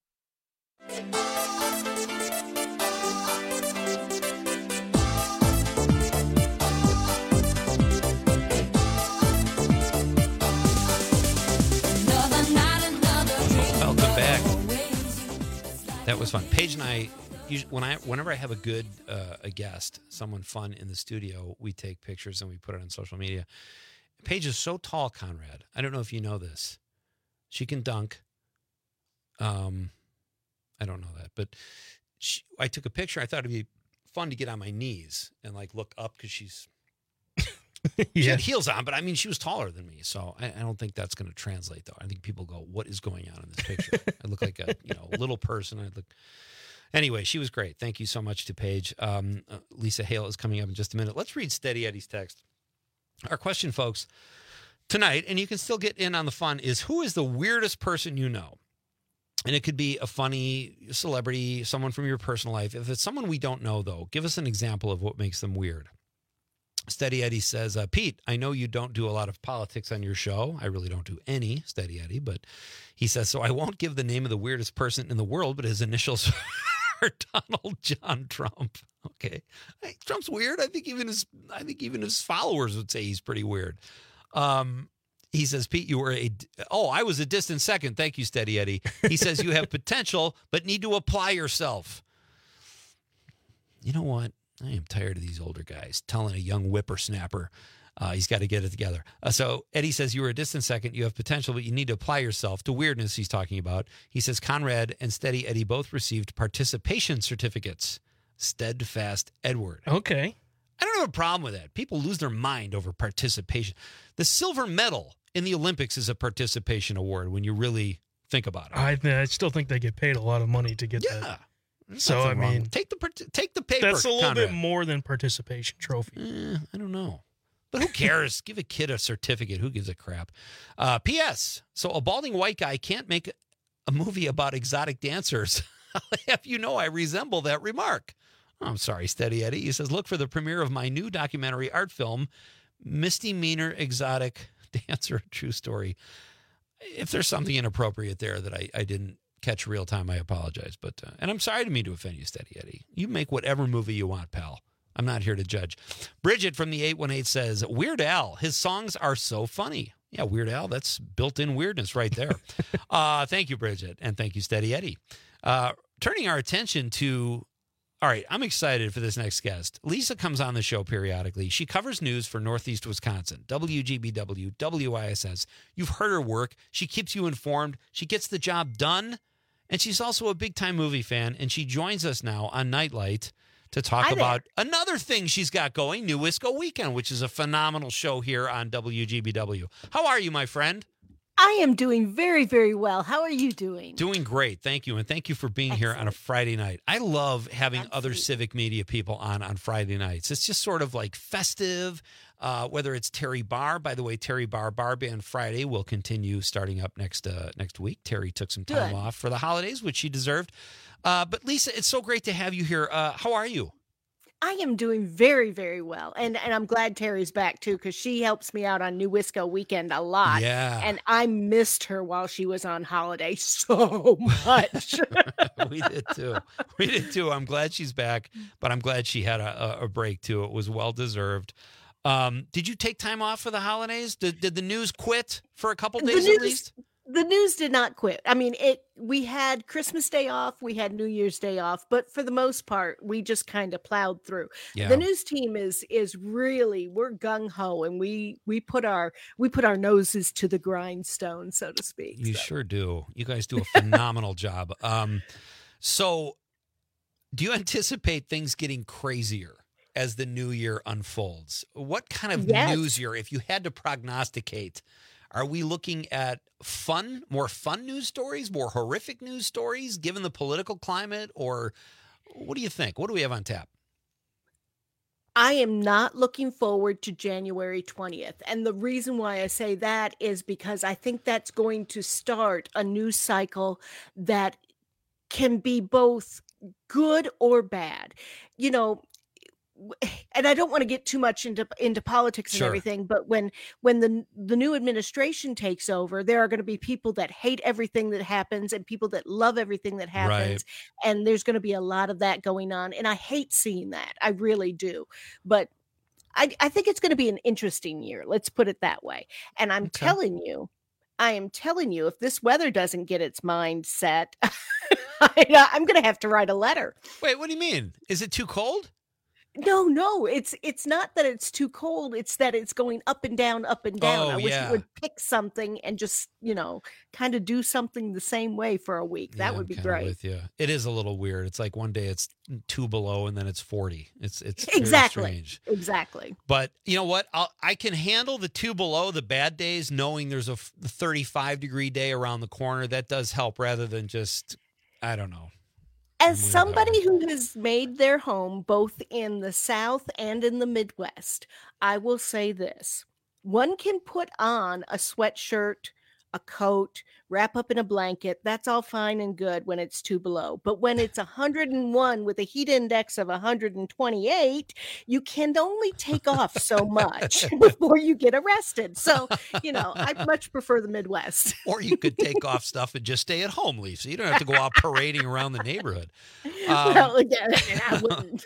Welcome back. That was fun. Paige and I, usually, when I, whenever I have a good uh, a guest, someone fun in the studio, we take pictures and we put it on social media. Paige is so tall, Conrad. I don't know if you know this. She can dunk. Um, I don't know that, but she, I took a picture. I thought it'd be fun to get on my knees and like look up because she's she Yeah. had heels on, but I mean she was taller than me, so I, I don't think that's going to translate though. I think people go, "What is going on in this picture?" I look like a you know little person. I look. Anyway, she was great. Thank you so much to Paige. Um, uh, Lisa Hale is coming up in just a minute. Let's read Steady Eddie's text. Our question, folks, tonight, and you can still get in on the fun, is who is the weirdest person you know? And it could be a funny celebrity, someone from your personal life. If it's someone we don't know, though, give us an example of what makes them weird. Steady Eddie says, uh, Pete, I know you don't do a lot of politics on your show. I really don't do any, Steady Eddie, but he says, so I won't give the name of the weirdest person in the world, but his initials are Donald John Trump. Okay. Hey, Trump's weird. I think even his I think even his followers would say he's pretty weird. Um, he says, Pete, you were a, oh, I was a distant second. Thank you, Steady Eddie. He says you have potential, but need to apply yourself. You know what? I am tired of these older guys telling a young whippersnapper uh, he's got to get it together. Uh, so Eddie says, you were a distant second. You have potential, but you need to apply yourself to weirdness he's talking about. He says, Conrad and Steady Eddie both received participation certificates. Steadfast Edward. Okay. I don't have a problem with that. People lose their mind over participation. The silver medal in the Olympics is a participation award when you really think about it. I, I still think they get paid a lot of money to get yeah. that. There's So, I nothing wrong. mean, take the take the paper. that's a little Conrad. bit more than participation trophy. Eh, I don't know. But who cares? Give a kid a certificate. Who gives a crap? Uh, P S. So a balding white guy can't make a movie about exotic dancers. I'll have you know I resemble that remark. Oh, I'm sorry, Steady Eddie. He says, look for the premiere of my new documentary art film, Misdemeanor Exotic Dancer, True Story. If there's something inappropriate there that I, I didn't catch real time, I apologize. But uh, and I'm sorry to mean to offend you, Steady Eddie. You make whatever movie you want, pal. I'm not here to judge. Bridget from the eight one eight says, Weird Al, his songs are so funny. Yeah, Weird Al, that's built-in weirdness right there. uh, thank you, Bridget, and thank you, Steady Eddie. Uh, turning our attention to, all right, I'm excited for this next guest. Lisa comes on the show periodically. She covers news for Northeast Wisconsin, W G B W, W I S S. You've heard her work. She keeps you informed. She gets the job done. And she's also a big-time movie fan, and she joins us now on Nightlight to talk Hi about another thing she's got going, New Wisco Weekend, which is a phenomenal show here on W G B W. How are you, my friend? I am doing very, very well. How are you doing? Doing great. Thank you. And thank you for being Excellent. Here on a Friday night. I love having Absolutely. Other civic media people on on Friday nights. It's just sort of like festive, uh, whether it's Terry Barr. By the way, Terry Barr Bar Band Friday will continue starting up next uh, next week. Terry took some time Good. off for the holidays, which she deserved. Uh, but Lisa, it's so great to have you here. Uh, how are you? I am doing very, very well. And and I'm glad Terry's back, too, because she helps me out on New Wisco Weekend a lot. Yeah. And I missed her while she was on holiday so much. We did, too. We did, too. I'm glad she's back, but I'm glad she had a, a break, too. It was well-deserved. Um, did you take time off for the holidays? Did, did the news quit for a couple days news, at least? The news did not quit. I mean, it. We had Christmas Day off, we had New Year's Day off, but for the most part, we just kind of plowed through. Yeah. The news team is is really we're gung ho, and we we put our we put our noses to the grindstone, so to speak. You so. sure do. You guys do a phenomenal job. Um, so, do you anticipate things getting crazier as the new year unfolds? What kind of Yes. news year, if you had to prognosticate? Are we looking at fun, more fun news stories, more horrific news stories, given the political climate, or what do you think? What do we have on tap? I am not looking forward to January twentieth. And the reason why I say that is because I think that's going to start a news cycle that can be both good or bad. You know, and I don't want to get too much into into politics and Sure. everything, but when when the the new administration takes over, there are going to be people that hate everything that happens and people that love everything that happens, and there's going to be a lot of that going on. And I hate seeing that. I really do. But I, I think it's going to be an interesting year. Let's put it that way. And I'm Okay. telling you, I am telling you, if this weather doesn't get its mind set, I, I'm going to have to write a letter. Wait, what do you mean? Is it too cold? No, no, it's it's not that it's too cold. It's that it's going up and down, up and down. Oh, I wish yeah. you would pick something and just, you know, kind of do something the same way for a week. That Yeah, would I'm be kinda great. With you. It is a little weird. It's like one day it's two below and then it's forty. It's it's very Exactly. strange. Exactly. But you know what? I'll, I can handle the two below, the bad days, knowing there's a f- thirty-five degree day around the corner. That does help rather than just, I don't know. As somebody who has made their home both in the South and in the Midwest, I will say this. One can put on a sweatshirt, a coat, wrap up in a blanket. That's all fine and good when it's two below. But when it's one hundred one with a heat index of one hundred twenty-eight, you can only take off so much before you get arrested. So, you know, I much prefer the Midwest. Or you could take off stuff and just stay at home, Lisa. You don't have to go out parading around the neighborhood. Um, well, again, I wouldn't.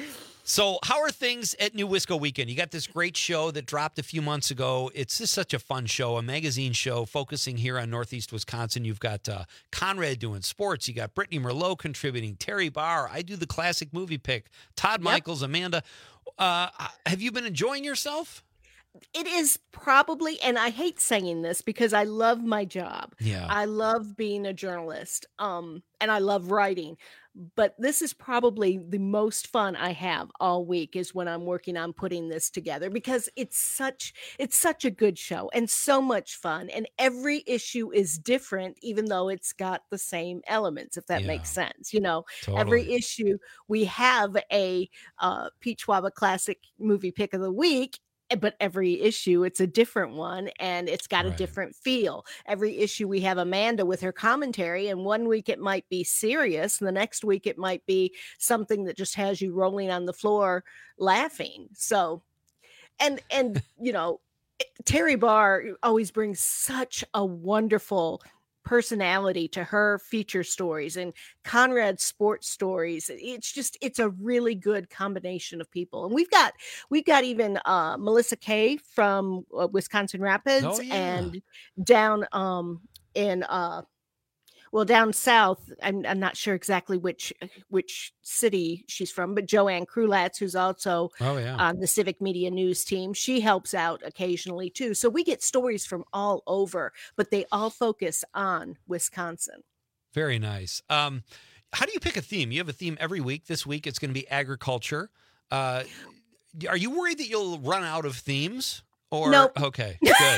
So how are things at New Wisco Weekend? You got this great show that dropped a few months ago. It's just such a fun show, a magazine show focusing here on Northeast Wisconsin. You've got uh, Conrad doing sports. You got Brittany Merlot contributing, Terry Barr. I do the classic movie pick, Todd yep. Michaels, Amanda. Uh, have you been enjoying yourself? It is probably, and I hate saying this because I love my job. Yeah. I love being a journalist, um, and I love writing. But this is probably the most fun I have all week is when I'm working on putting this together because it's such it's such a good show and so much fun. And every issue is different, even though it's got the same elements, if that Yeah. makes sense. You know, Totally. every issue we have a uh, Peach Waba Classic movie pick of the week. But every issue, it's a different one, and it's got Right. a different feel. Every issue, we have Amanda with her commentary, and one week it might be serious, and the next week it might be something that just has you rolling on the floor laughing. So, and and you know, Terry Barr always brings such a wonderful personality to her feature stories and Conrad's sports stories. It's just it's a really good combination of people. And we've got we've got even uh Melissa Kay from uh, Wisconsin Rapids Oh, yeah. and down um in uh well down south. I'm I'm not sure exactly which which city she's from, but Joanne Krulatz, who's also Oh, yeah. on the Civic Media News team, she helps out occasionally too. So we get stories from all over, but they all focus on Wisconsin. Very nice. Um, how do you pick a theme? You have a theme every week. This week it's going to be agriculture. Uh, are you worried that you'll run out of themes? Or Nope. Okay, good.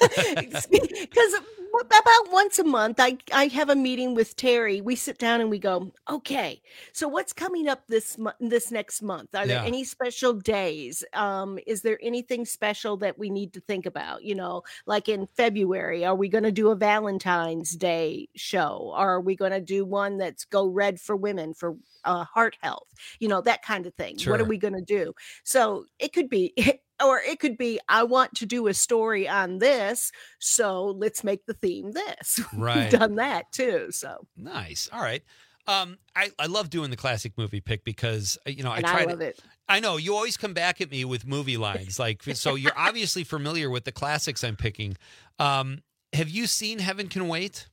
Because about once a month, I, I have a meeting with Terry. We sit down and we go, okay, so what's coming up this mo- this next month? Are there Yeah. any special days? Um, is there anything special that we need to think about? You know, like in February, are we going to do a Valentine's Day show? Or are we going to do one that's Go Red for Women for uh, heart health? You know, that kind of thing. What are Sure. we going to do? So it could be or it could be, I want to do a story on this, so let's make the theme this. Right. We've done that too. So Nice. All right. Um, I, I love doing the classic movie pick because, uh, you know, I And try I to, love it. I know you always come back at me with movie lines. Like, so you're obviously familiar with the classics I'm picking. Um, have you seen Heaven Can Wait?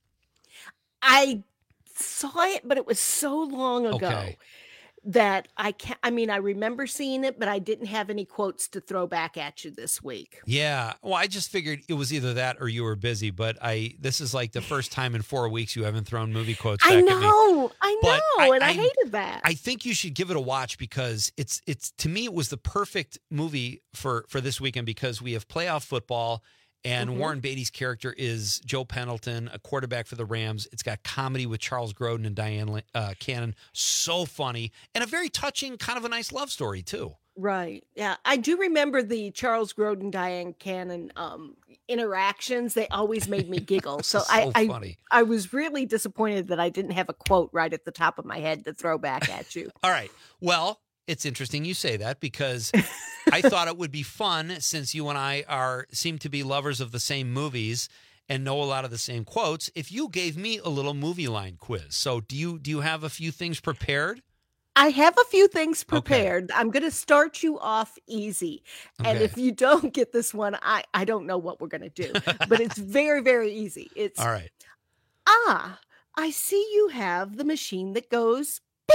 I saw it, but it was so long ago Okay. that I can't, I mean, I remember seeing it, but I didn't have any quotes to throw back at you this week. Yeah. Well, I just figured it was either that or you were busy, but I, this is like the first time in four weeks you haven't thrown movie quotes back I at me. know, I But know, I- and I, I- hated that. I think you should give it a watch because it's it's to me it was the perfect movie for for this weekend because we have playoff football and Mhm. Warren Beatty's character is Joe Pendleton, a quarterback for the Rams. It's got comedy with Charles Grodin and Diane uh, Cannon, so funny and a very touching, kind of a nice love story too. Right. Yeah. I do remember the Charles Grodin, Diane Cannon um, interactions. They always made me giggle. So, So I, I, funny. I was really disappointed that I didn't have a quote right at the top of my head to throw back at you. All right. Well, it's interesting you say that because I thought it would be fun since you and I are seem to be lovers of the same movies and know a lot of the same quotes. If you gave me a little movie line quiz, so do you do you have a few things prepared? I have a few things prepared. I'm going to start you off easy. And Okay. if you don't get this one, I, I don't know what we're going to do. But it's very, very easy. It's, All right. ah, I see you have the machine that goes bing.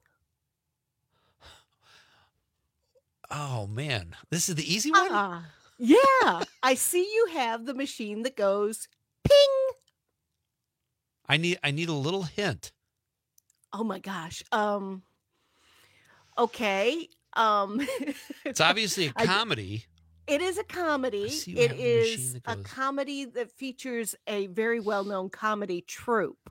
Oh man, this is the easy one. Ah, yeah. I see you have the machine that goes ping. I need I need a little hint. Oh my gosh. Um, okay. Um, It's obviously a I- comedy. It is a comedy. see you It have the machine is that a goes- comedy that features a very well-known comedy troupe.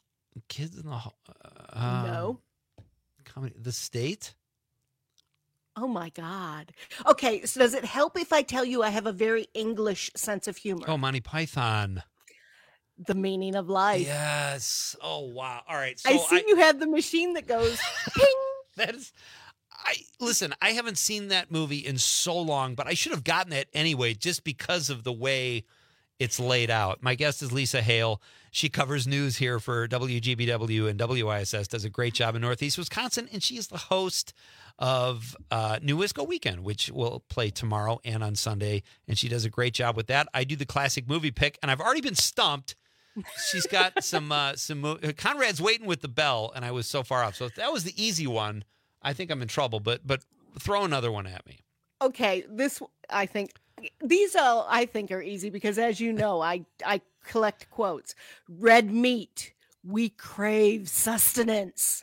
Kids in the Hall- uh, No. comedy. The State. Oh my God. Okay, so does it help if I tell you I have a very English sense of humor? Oh, Monty Python. The Meaning of Life. Yes. Oh, wow. All right. So I see I, you have the machine that goes ping. That is, I listen, I haven't seen that movie in so long, but I should have gotten it anyway just because of the way it's laid out. My guest is Lisa Hale. She covers news here for W G B W and W I S S, does a great job in Northeast Wisconsin, and she is the host of uh, New Wisco Weekend, which will play tomorrow and on Sunday, and she does a great job with that. I do the classic movie pick, and I've already been stumped. She's got some uh, some mo- Conrad's waiting with the bell, and I was so far off. So if that was the easy one, I think I'm in trouble. But but throw another one at me. Okay, this I think these all I think are easy because, as you know, I I collect quotes. Red meat, we crave sustenance.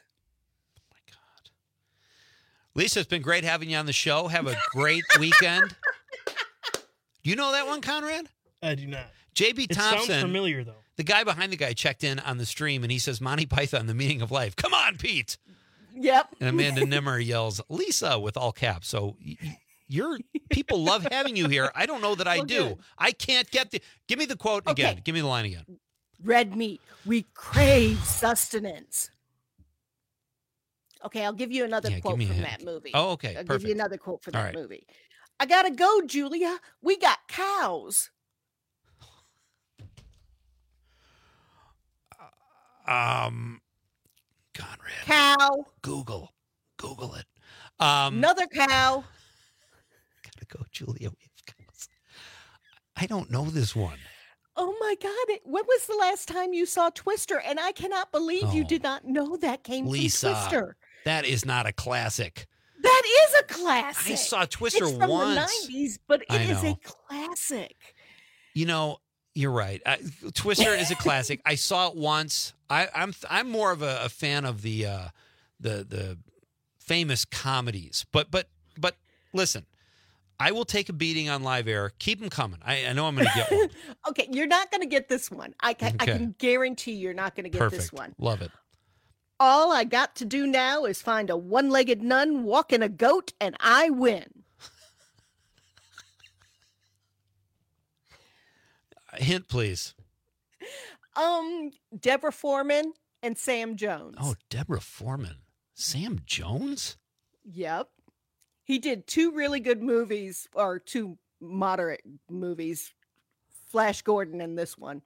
Lisa, it's been great having you on the show. Have a great weekend. You know that one, Conrad? I do not. J B It Thompson. sounds familiar, though. The guy behind the guy checked in on the stream, and he says, Monty Python, The Meaning of Life. Come on, Pete. Yep. And Amanda Nimmer yells, Lisa, with all caps. So y- you're people love having you here. I don't know that I Well, do. good. I can't get the. Give me the quote Okay. again. Give me the line again. Red meat, we crave sustenance. Okay, I'll give you another Yeah, give quote me a from hint. that movie. Oh, okay, I'll give perfect. you another quote for All that right. movie. I gotta go, Julia. We got cows. Um, Conrad. Cow. Google. Google it. Um, Another cow. Gotta go, Julia. We have cows. I don't know this one. Oh my God. It, when was the last time you saw Twister? And I cannot believe you Oh. did not know that came Lisa, from Twister. that is not a classic. That is a classic. I saw Twister it's from once. the nineties, but it I is know. a classic. You know, you're right. I, Twister is a classic. I saw it once. I, I'm I'm more of a, a fan of the uh, the the famous comedies. But but but listen, I will take a beating on live air. Keep them coming. I, I know I'm going to get one. Okay, you're not going to get this one. I can, I Okay. can guarantee you're not going to get Perfect. this one. Love it. All I got to do now is find a one-legged nun walking a goat, and I win. Hint, please. Um, Deborah Foreman and Sam Jones. Oh, Deborah Foreman. Sam Jones? Yep. He did two really good movies, or two moderate movies. Flash Gordon and this one.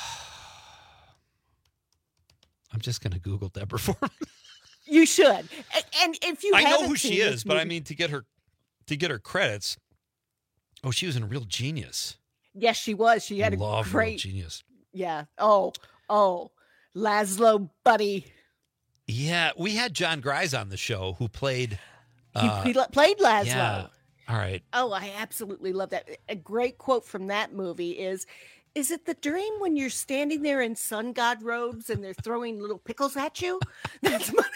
I'm just going to Google Deborah Foreman. You should. And, and if you I know haven't who seen she this is, but I movie- mean to get her to get her credits. Oh, she was in Real Genius. Yes, she was. She had a Love Real great. Genius. Yeah. Oh, oh, Laszlo, buddy. Yeah, we had John Grise on the show who played. He, Uh, he played Laszlo. yeah. All right. Oh, I absolutely love that. A great quote from that movie is, "Is it the dream when you're standing there in sun god robes and they're throwing little pickles at you?" That's my.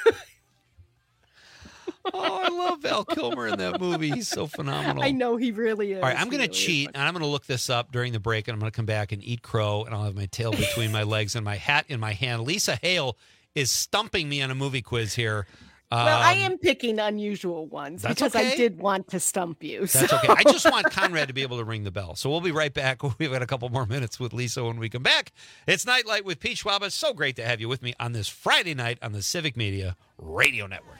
Oh, I love Val Kilmer in that movie. He's so phenomenal. I know he really is. All right, I'm He going to really is cheat, and I'm going to look this up during the break, and I'm going to come back and eat crow, and I'll have my tail between my legs and my hat in my hand. Lisa Hale is stumping me on a movie quiz here. Well, I Um, am picking unusual ones that's because okay. I did want to stump you. That's so- okay. I just want Conrad to be able to ring the bell. So we'll be right back. We've got a couple more minutes with Lisa when we come back. It's Nightlight with Pete Schwab. So great to have you with me on this Friday night on the Civic Media Radio Network.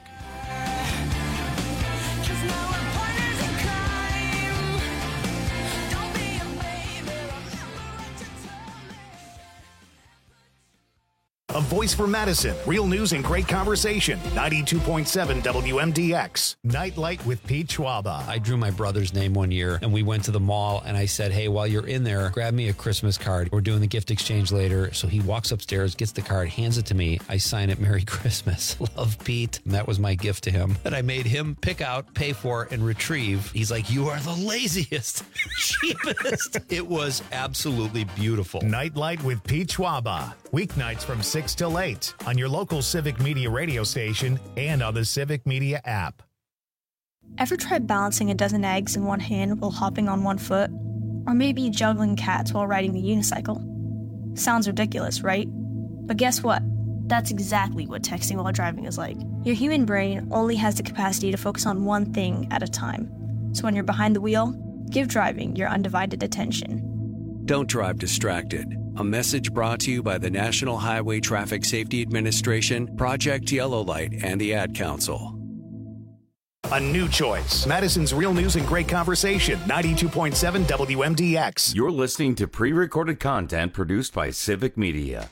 A voice for Madison. Real news and great conversation. ninety-two point seven W M D X. Nightlight with Pete Schwaba. I drew my brother's name one year, and we went to the mall, and I said, hey, while you're in there, grab me a Christmas card. We're doing the gift exchange later. So he walks upstairs, gets the card, hands it to me. I sign it, Merry Christmas. Love, Pete. And that was my gift to him that I made him pick out, pay for, and retrieve. He's like, you are the laziest, cheapest. It was absolutely beautiful. Nightlight with Pete Schwaba. Weeknights from six till eight on your local Civic Media radio station and on the Civic Media app. Ever tried balancing a dozen eggs in one hand while hopping on one foot? Or maybe juggling cats while riding the unicycle? Sounds ridiculous, right? But guess what? That's exactly what texting while driving is like. Your human brain only has the capacity to focus on one thing at a time. So when you're behind the wheel, give driving your undivided attention. Don't drive distracted. A message brought to you by the National Highway Traffic Safety Administration, Project Yellow Light, and the Ad Council. A new choice. Madison's Real News and Great Conversation. ninety-two point seven W M D X. You're listening to pre-recorded content produced by Civic Media.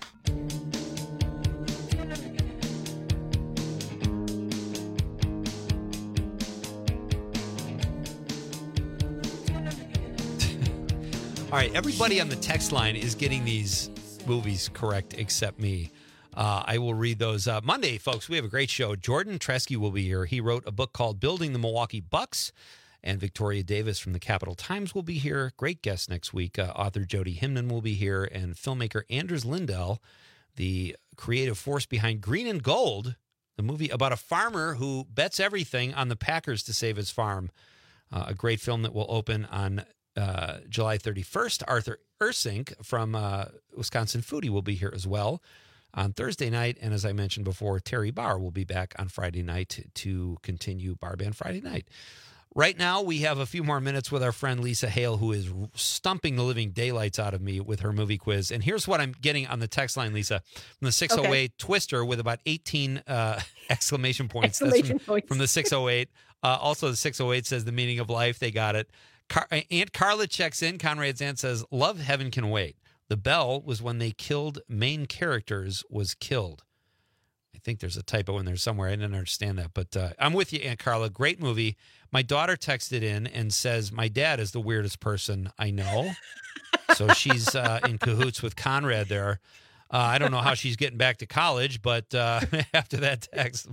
All right, everybody on the text line is getting these movies correct except me. Uh, I will read those. Uh, Monday, folks, we have a great show. Jordan Tresky will be here. He wrote a book called Building the Milwaukee Bucks, and Victoria Davis from the Capital Times will be here. Great guest next week. Uh, author Jody Himnon will be here, and filmmaker Anders Lindell, the creative force behind Green and Gold, the movie about a farmer who bets everything on the Packers to save his farm. Uh, a great film that will open on Uh, July thirty-first. Arthur Ursink from uh, Wisconsin Foodie will be here as well on Thursday night. And as I mentioned before, Terry Barr will be back on Friday night to continue Bar Band Friday night. Right now, we have a few more minutes with our friend Lisa Hale, who is stumping the living daylights out of me with her movie quiz. And here's what I'm getting on the text line, Lisa, from the six oh eight okay. Twister with about eighteen uh, exclamation points. Exclamation That's from, points. from the six oh eight. Uh, also, the six oh eight says the meaning of life. They got it. Car- Aunt Carla checks in. Conrad's aunt says, love heaven can wait. The bell was when they killed main characters was killed. I think there's a typo in there somewhere. I didn't understand that, but uh, I'm with you, Aunt Carla. Great movie. My daughter texted in and says, my dad is the weirdest person I know. So she's uh, in cahoots with Conrad there. Uh, I don't know how she's getting back to college, but uh, after that text.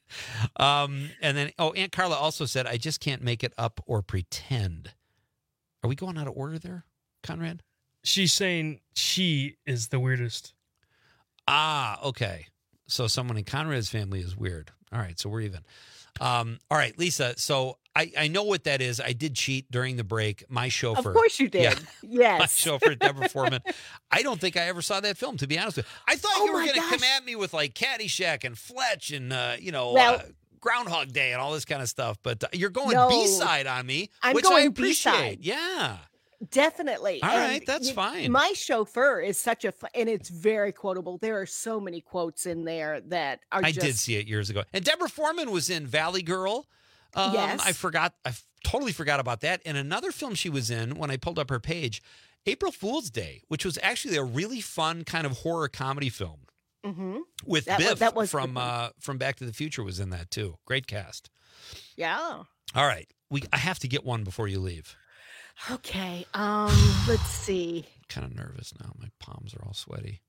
um, and then, oh, Aunt Carla also said, I just can't make it up or pretend. Are we going out of order there, Conrad? She's saying she is the weirdest. Ah, okay. So someone in Conrad's family is weird. All right, so we're even. Um, all right, Lisa, so I, I know what that is. I did cheat during the break. My chauffeur. Of course you did. Yeah, yes. My chauffeur, Deborah Foreman. I don't think I ever saw that film, to be honest with you. I thought Oh you were my going to gosh. come at me with like Caddyshack and Fletch and, uh, you know, Well- uh, Groundhog Day and all this kind of stuff. But uh, you're going No. B-side on me, I'm which I going appreciate. B-side. Yeah. Definitely. All And right, that's you- fine. My chauffeur is such a, fu- and it's very quotable. There are so many quotes in there that are I just. did see it years ago. And Deborah Foreman was in Valley Girl. Um, Yes. I forgot. I f- totally forgot about that. And another film she was in when I pulled up her page, April Fool's Day, which was actually a really fun kind of horror comedy film Mm-hmm. with That Biff was- that was from good one. uh, from Back to the Future was in that too. Great cast. Yeah. All right, we I have to get one before you leave. Okay. Um. let's see. Kind of nervous now. My palms are all sweaty.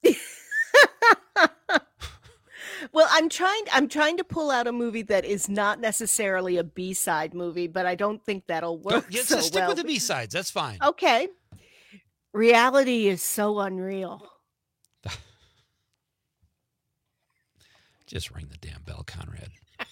Well, I'm trying. I'm trying to pull out a movie that is not necessarily a B-side movie, but I don't think that'll work. Don't, just so stick well. with the B sides. That's fine. Okay. Reality is so unreal. Just ring the damn bell, Conrad.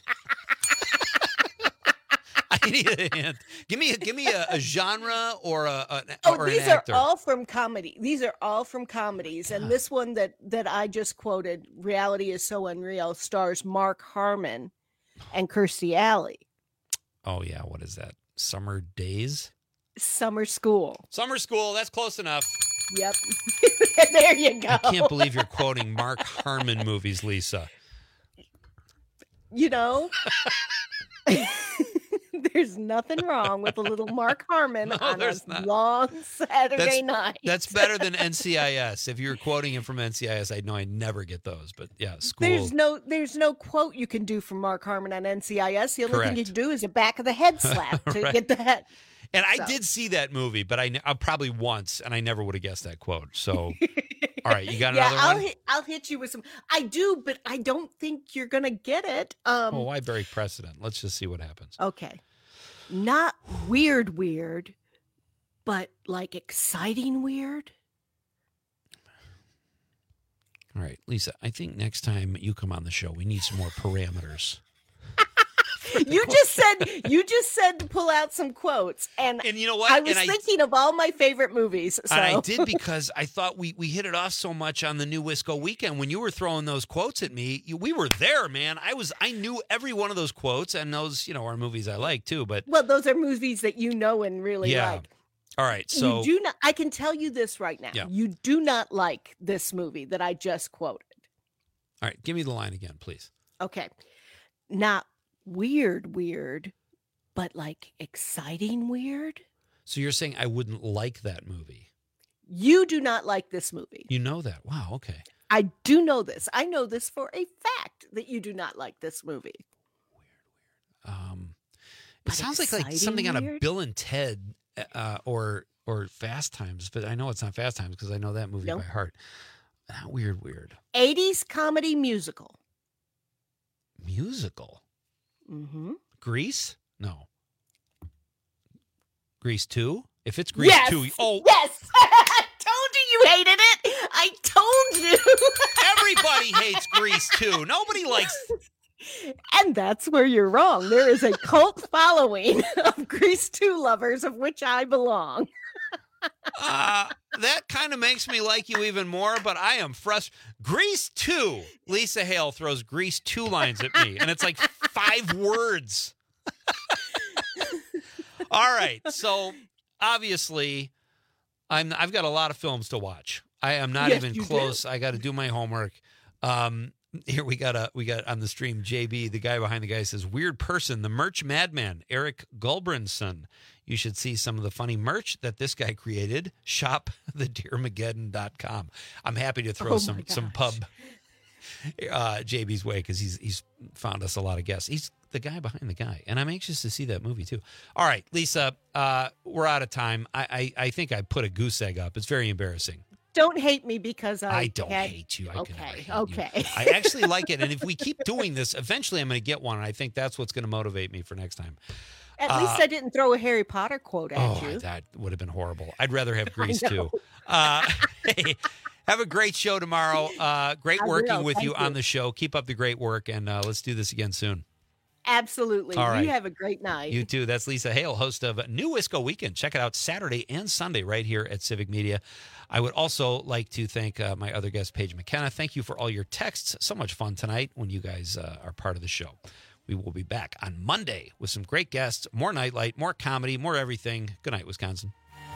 I need a hint. Give me a give me a, a genre or a, a Oh, or an these are actor. all from comedy. These are all from comedies, and this one that that I just quoted, "Reality is so unreal," stars Mark Harmon and Kirstie Alley. Oh yeah, what is that? Summer Days? Summer School. Summer School. That's close enough. Yep. There you go. I can't believe you're quoting Mark Harmon movies, Lisa. You know, there's nothing wrong with a little Mark Harmon No, on a there's not. long Saturday That's, night. that's better than N C I S. If you're quoting him from N C I S, I know I never get those. But yeah, school. There's no there's no quote you can do from Mark Harmon on N C I S. The only thing you Correct. can do is a back of the head slap to Right. get that. And I So. did see that movie, but I, I probably once, and I never would have guessed that quote. So, all right, you got Yeah, another I'll one? hit I'll hit you with some. I do, but I don't think you're gonna get it. Um, Oh, why break precedent? Let's just see what happens. Okay. Not weird, weird, but like exciting weird. All right, Lisa, I think next time you come on the show, we need some more parameters. You just said you just said to pull out some quotes, and and you know what? I was and thinking I, of all my favorite movies. So. And I did because I thought we we hit it off so much on the new Wisco weekend when you were throwing those quotes at me. You, we were there, man. I was I knew every one of those quotes, and those you know are movies I like too. But well, those are movies that you know and really yeah. like. All right, so you do not. I can tell you this right now. Yeah. You do not like this movie that I just quoted. All right, give me the line again, please. Okay, not weird, weird, but like exciting weird. So you're saying I wouldn't like that movie? You do not like this movie. You know that? Wow. Okay. I do know this. I know this for a fact that you do not like this movie. Weird, weird. Um, it But sounds like like something exciting out of weird? Bill and Ted. Uh, or or Fast Times, but I know it's not Fast Times because I know that movie Nope. by heart. Not weird, weird eighties comedy musical. musical. Mm-hmm. Grease? No. Grease two? If it's Grease Yes. two, oh, Yes. I told you you hated it. I told you. everybody hates Grease two. Nobody likes. And that's where you're wrong. There is a cult following of Grease two lovers, of which I belong. Uh, that kind of makes me like you even more, but I am frustrated. Grease two. Lisa Hale throws Grease two lines at me, and it's like five words. All right, so obviously, I'm I've got a lot of films to watch. I am not Yes, even you close. do. I got to do my homework. Um, here we got a we got on the stream. J B, the guy behind the guy, says weird person, the merch madman, Eric Gulbranson. You should see some of the funny merch that this guy created. Shop the dearmageddon dot com. I'm happy to throw Oh some my some pub uh, J B's way because he's he's found us a lot of guests. He's the guy behind the guy, and I'm anxious to see that movie too. All right, Lisa, uh, we're out of time. I, I I think I put a goose egg up. It's very embarrassing. Don't hate me because I I don't had... hate you. I okay, can never hate okay. you. I actually like it, and if we keep doing this, eventually I'm going to get one. And I think that's what's going to motivate me for next time. At Uh, least I didn't throw a Harry Potter quote at Oh, you. that would have been horrible. I'd rather have Grease know. too. Uh, hey, have a great show tomorrow. Uh, great I working will. with Thank you, you. on the show. Keep up the great work, and uh, let's do this again soon. Absolutely. All right. You have a great night. You too. That's Lisa Hale, host of New Wisco Weekend. Check it out Saturday and Sunday right here at Civic Media. I would also like to thank uh, my other guest, Paige McKenna. Thank you for all your texts. So much fun tonight when you guys uh, are part of the show. We will be back on Monday with some great guests, more Nightlight, more comedy, more everything. Good night, Wisconsin.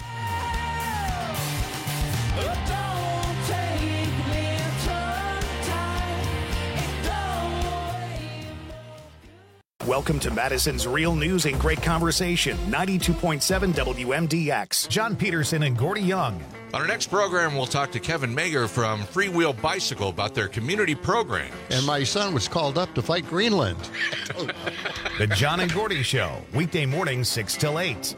Welcome to Madison's Real News and Great Conversation, ninety-two point seven W M D X. John Peterson and Gordy Young. On our next program, we'll talk to Kevin Mager from Freewheel Bicycle about their community program. And my son was called up to fight Greenland. The John and Gordy Show, weekday mornings six till eight.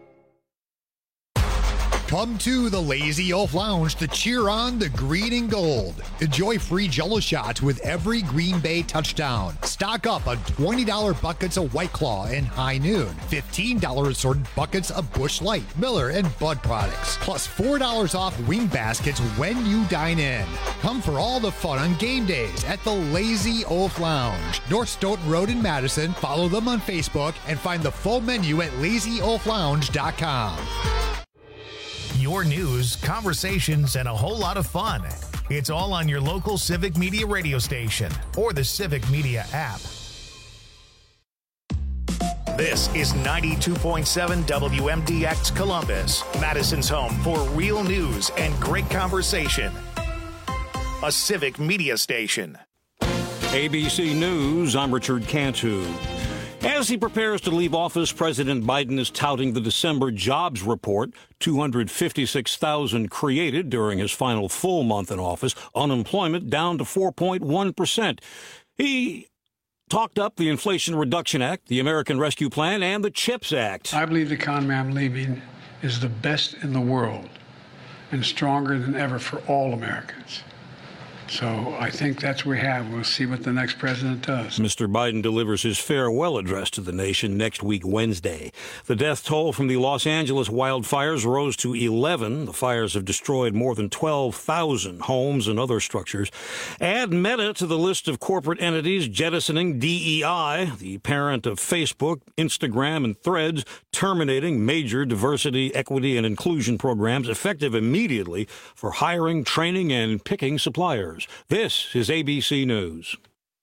Come to the Lazy Oaf Lounge to cheer on the green and gold. Enjoy free Jell-O shots with every Green Bay touchdown. Stock up on twenty dollars buckets of White Claw and High Noon. fifteen dollars assorted buckets of Busch Light, Miller, and Bud products. Plus four dollars off wing baskets when you dine in. Come for all the fun on game days at the Lazy Oaf Lounge. North Stoughton Road in Madison. Follow them on Facebook and find the full menu at lazy oaf lounge dot com. Your news, conversations, and a whole lot of fun. It's all on your local Civic Media radio station or the Civic Media app. This is ninety-two point seven W M D X Columbus, Madison's home for real news and great conversation. A Civic Media station. A B C News, I'm Richard Cantu. As he prepares to leave office, President Biden is touting the December jobs report, two hundred fifty-six thousand created during his final full month in office, unemployment down to four point one percent. He talked up the Inflation Reduction Act, the American Rescue Plan, and the CHIPS Act. I believe the economy I'm leaving is the best in the world and stronger than ever for all Americans. So I think that's what we have. We'll see what the next president does. Mister Biden delivers his farewell address to the nation next week, Wednesday. The death toll from the Los Angeles wildfires rose to eleven. The fires have destroyed more than twelve thousand homes and other structures. Add Meta to the list of corporate entities jettisoning D E I, the parent of Facebook, Instagram, and Threads, terminating major diversity, equity, and inclusion programs effective immediately for hiring, training, and picking suppliers. This is A B C News.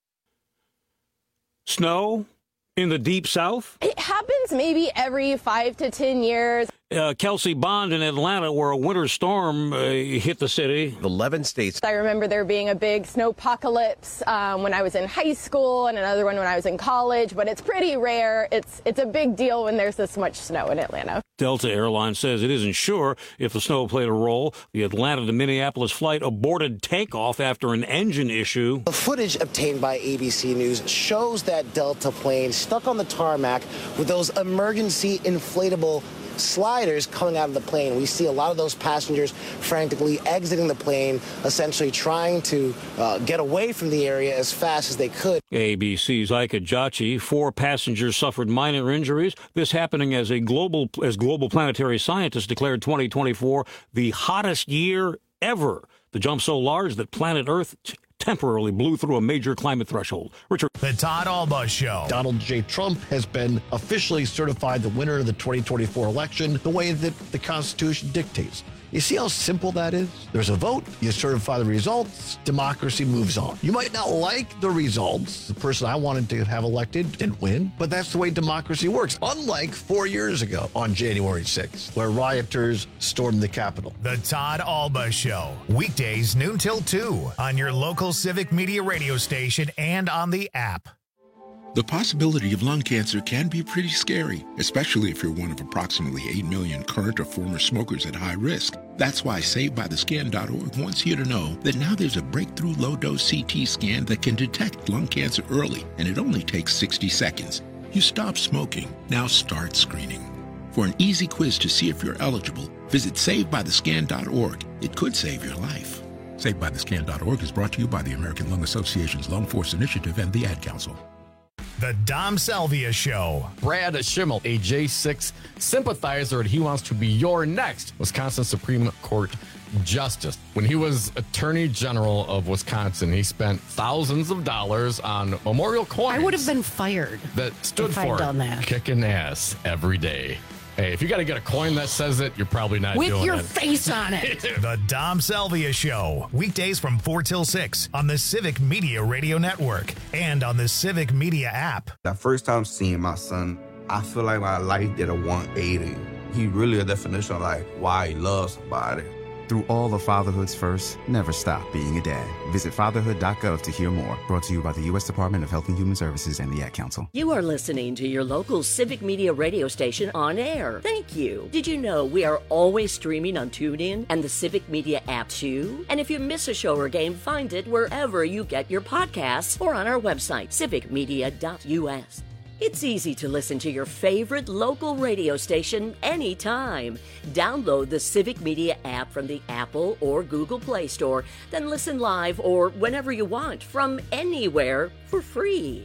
Snow in the Deep South? It happens maybe every five to ten years. Uh, Kelsey Bond in Atlanta, where a winter storm uh, hit the city. eleven states. I remember there being a big snowpocalypse um, when I was in high school and another one when I was in college, but it's pretty rare. It's it's a big deal when there's this much snow in Atlanta. Delta Airlines says it isn't sure if the snow played a role. The Atlanta to Minneapolis flight aborted takeoff after an engine issue. The footage obtained by A B C News shows that Delta plane stuck on the tarmac with those emergency inflatable sliders coming out of the plane. We see a lot of those passengers frantically exiting the plane, essentially trying to uh, get away from the area as fast as they could. A B C's Ika Jachi, four passengers suffered minor injuries. This happening as a global, as global planetary scientists declared twenty twenty-four the hottest year ever. The jump so large that planet Earth t- temporarily blew through a major climate threshold. Richard. The Todd Alba Show. Donald J. Trump has been officially certified the winner of the twenty twenty-four election the way that the Constitution dictates. You see how simple that is? There's a vote, you certify the results, democracy moves on. You might not like the results. The person I wanted to have elected didn't win, but that's the way democracy works. Unlike four years ago on January sixth, where rioters stormed the Capitol. The Todd Alba Show. Weekdays noon till two on your local Civic Media radio station and on the app. The possibility of lung cancer can be pretty scary, especially if you're one of approximately eight million current or former smokers at high risk. That's why Saved By The Scan dot org wants you to know that now there's a breakthrough low-dose C T scan that can detect lung cancer early, and it only takes sixty seconds. You stop smoking, now start screening. For an easy quiz to see if you're eligible, visit Saved By The Scan dot org. It could save your life. Saved By The Scan dot org is brought to you by the American Lung Association's Lung Force Initiative and the Ad Council. The Dom Salvia Show. Brad Schimmel, a J six sympathizer, and he wants to be your next Wisconsin Supreme Court justice. When he was Attorney General of Wisconsin, he spent thousands of dollars on memorial coins. I would have been fired. That stood if I'd for done that. kicking ass every day. Hey, if you got to get a coin that says it, you're probably not With doing your it. face on it. The Dom Salvia Show. Weekdays from four till six on the Civic Media Radio Network and on the Civic Media app. The first time seeing my son, I feel like my life did a one eighty. He really a definition of like why he loves somebody. Through all of fatherhood's first, never stop being a dad. Visit fatherhood dot gov to hear more. Brought to you by the U S Department of Health and Human Services and the Ad Council. You are listening to your local Civic Media radio station on air. Thank you. Did you know we are always streaming on TuneIn and the Civic Media app too? And if you miss a show or game, find it wherever you get your podcasts or on our website, civic media dot U S. It's easy to listen to your favorite local radio station anytime. Download the Civic Media app from the Apple or Google Play Store, then listen live or whenever you want from anywhere for free.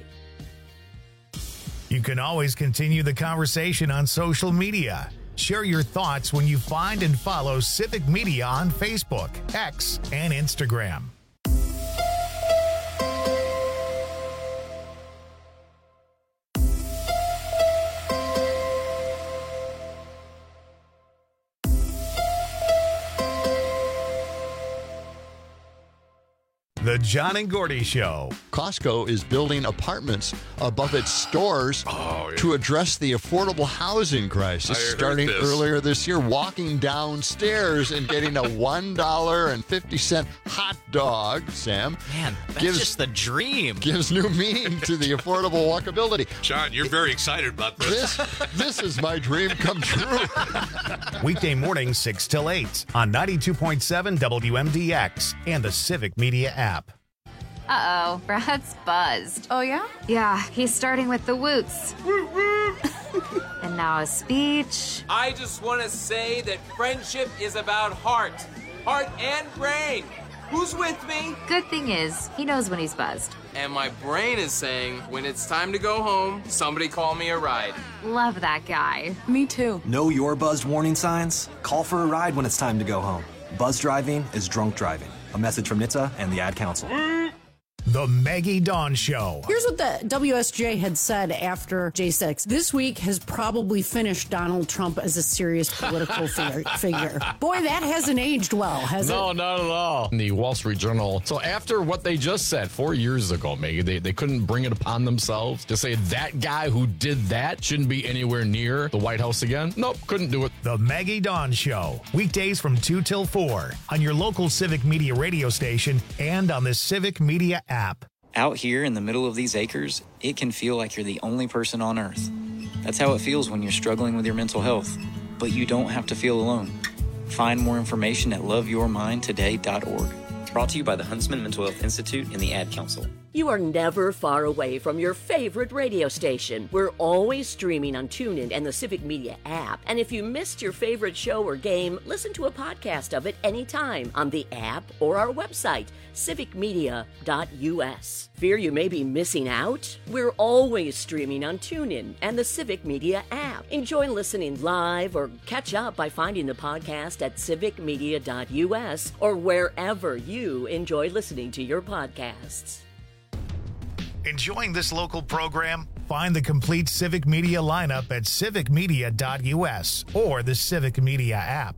You can always continue the conversation on social media. Share your thoughts when you find and follow Civic Media on Facebook, X, and Instagram. The John and Gordy Show. Costco is building apartments above its stores oh, yeah. to address the affordable housing crisis. Starting this. earlier this year, walking downstairs and getting a one dollar and fifty cent hot dog, Sam. Man, that's gives, just the dream. Gives new meaning to the affordable walkability. John, you're very excited about this. This, this is my dream come true. Weekday mornings, six till eight on ninety-two point seven W M D X and the Civic Media app. Uh-oh, Brad's buzzed. Oh, yeah? Yeah, he's starting with the woots. And now a speech. I just want to say that friendship is about heart. Heart and brain. Who's with me? Good thing is, he knows when he's buzzed. And my brain is saying, when it's time to go home, somebody call me a ride. Love that guy. Me too. Know your buzzed warning signs? Call for a ride when it's time to go home. Buzz driving is drunk driving. A message from N H T S A and the Ad Council. The Maggie Dawn Show. Here's what the W S J had said after J six. This week has probably finished Donald Trump as a serious political figure, figure. Boy, that hasn't aged well, has no, it? No, not at all. In the Wall Street Journal. So after what they just said four years ago, Maggie, they, they couldn't bring it upon themselves to say that guy who did that shouldn't be anywhere near the White House again. Nope, couldn't do it. The Maggie Dawn Show. Weekdays from two till four on your local Civic Media radio station and on the Civic Media app. Out here in the middle of these acres, it can feel like you're the only person on Earth. That's how it feels when you're struggling with your mental health. But you don't have to feel alone. Find more information at love your mind today dot org. Brought to you by the Huntsman Mental Health Institute and the Ad Council. You are never far away from your favorite radio station. We're always streaming on TuneIn and the Civic Media app. And if you missed your favorite show or game, listen to a podcast of it anytime on the app or our website, civic media dot u s. Fear you may be missing out? We're always streaming on TuneIn and the Civic Media app. Enjoy listening live or catch up by finding the podcast at civic media dot u s or wherever you enjoy listening to your podcasts. Enjoying this local program? Find the complete Civic Media lineup at civic media dot u s or the Civic Media app.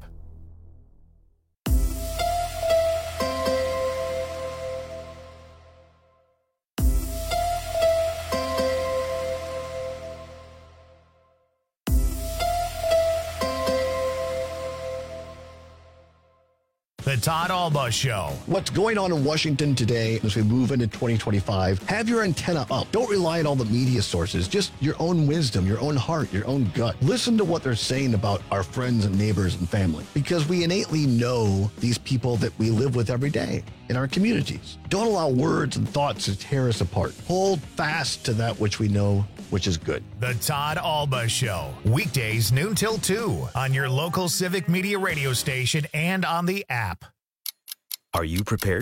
The Todd Alba Show. What's going on in Washington today as we move into twenty twenty-five? Have your antenna up. Don't rely on all the media sources. Just your own wisdom, your own heart, your own gut. Listen to what they're saying about our friends and neighbors and family, because we innately know these people that we live with every day in our communities. Don't allow words and thoughts to tear us apart. Hold fast to that which we know, which is good. The Todd Alba Show. Weekdays noon till two on your local Civic Media radio station and on the app. Are you prepared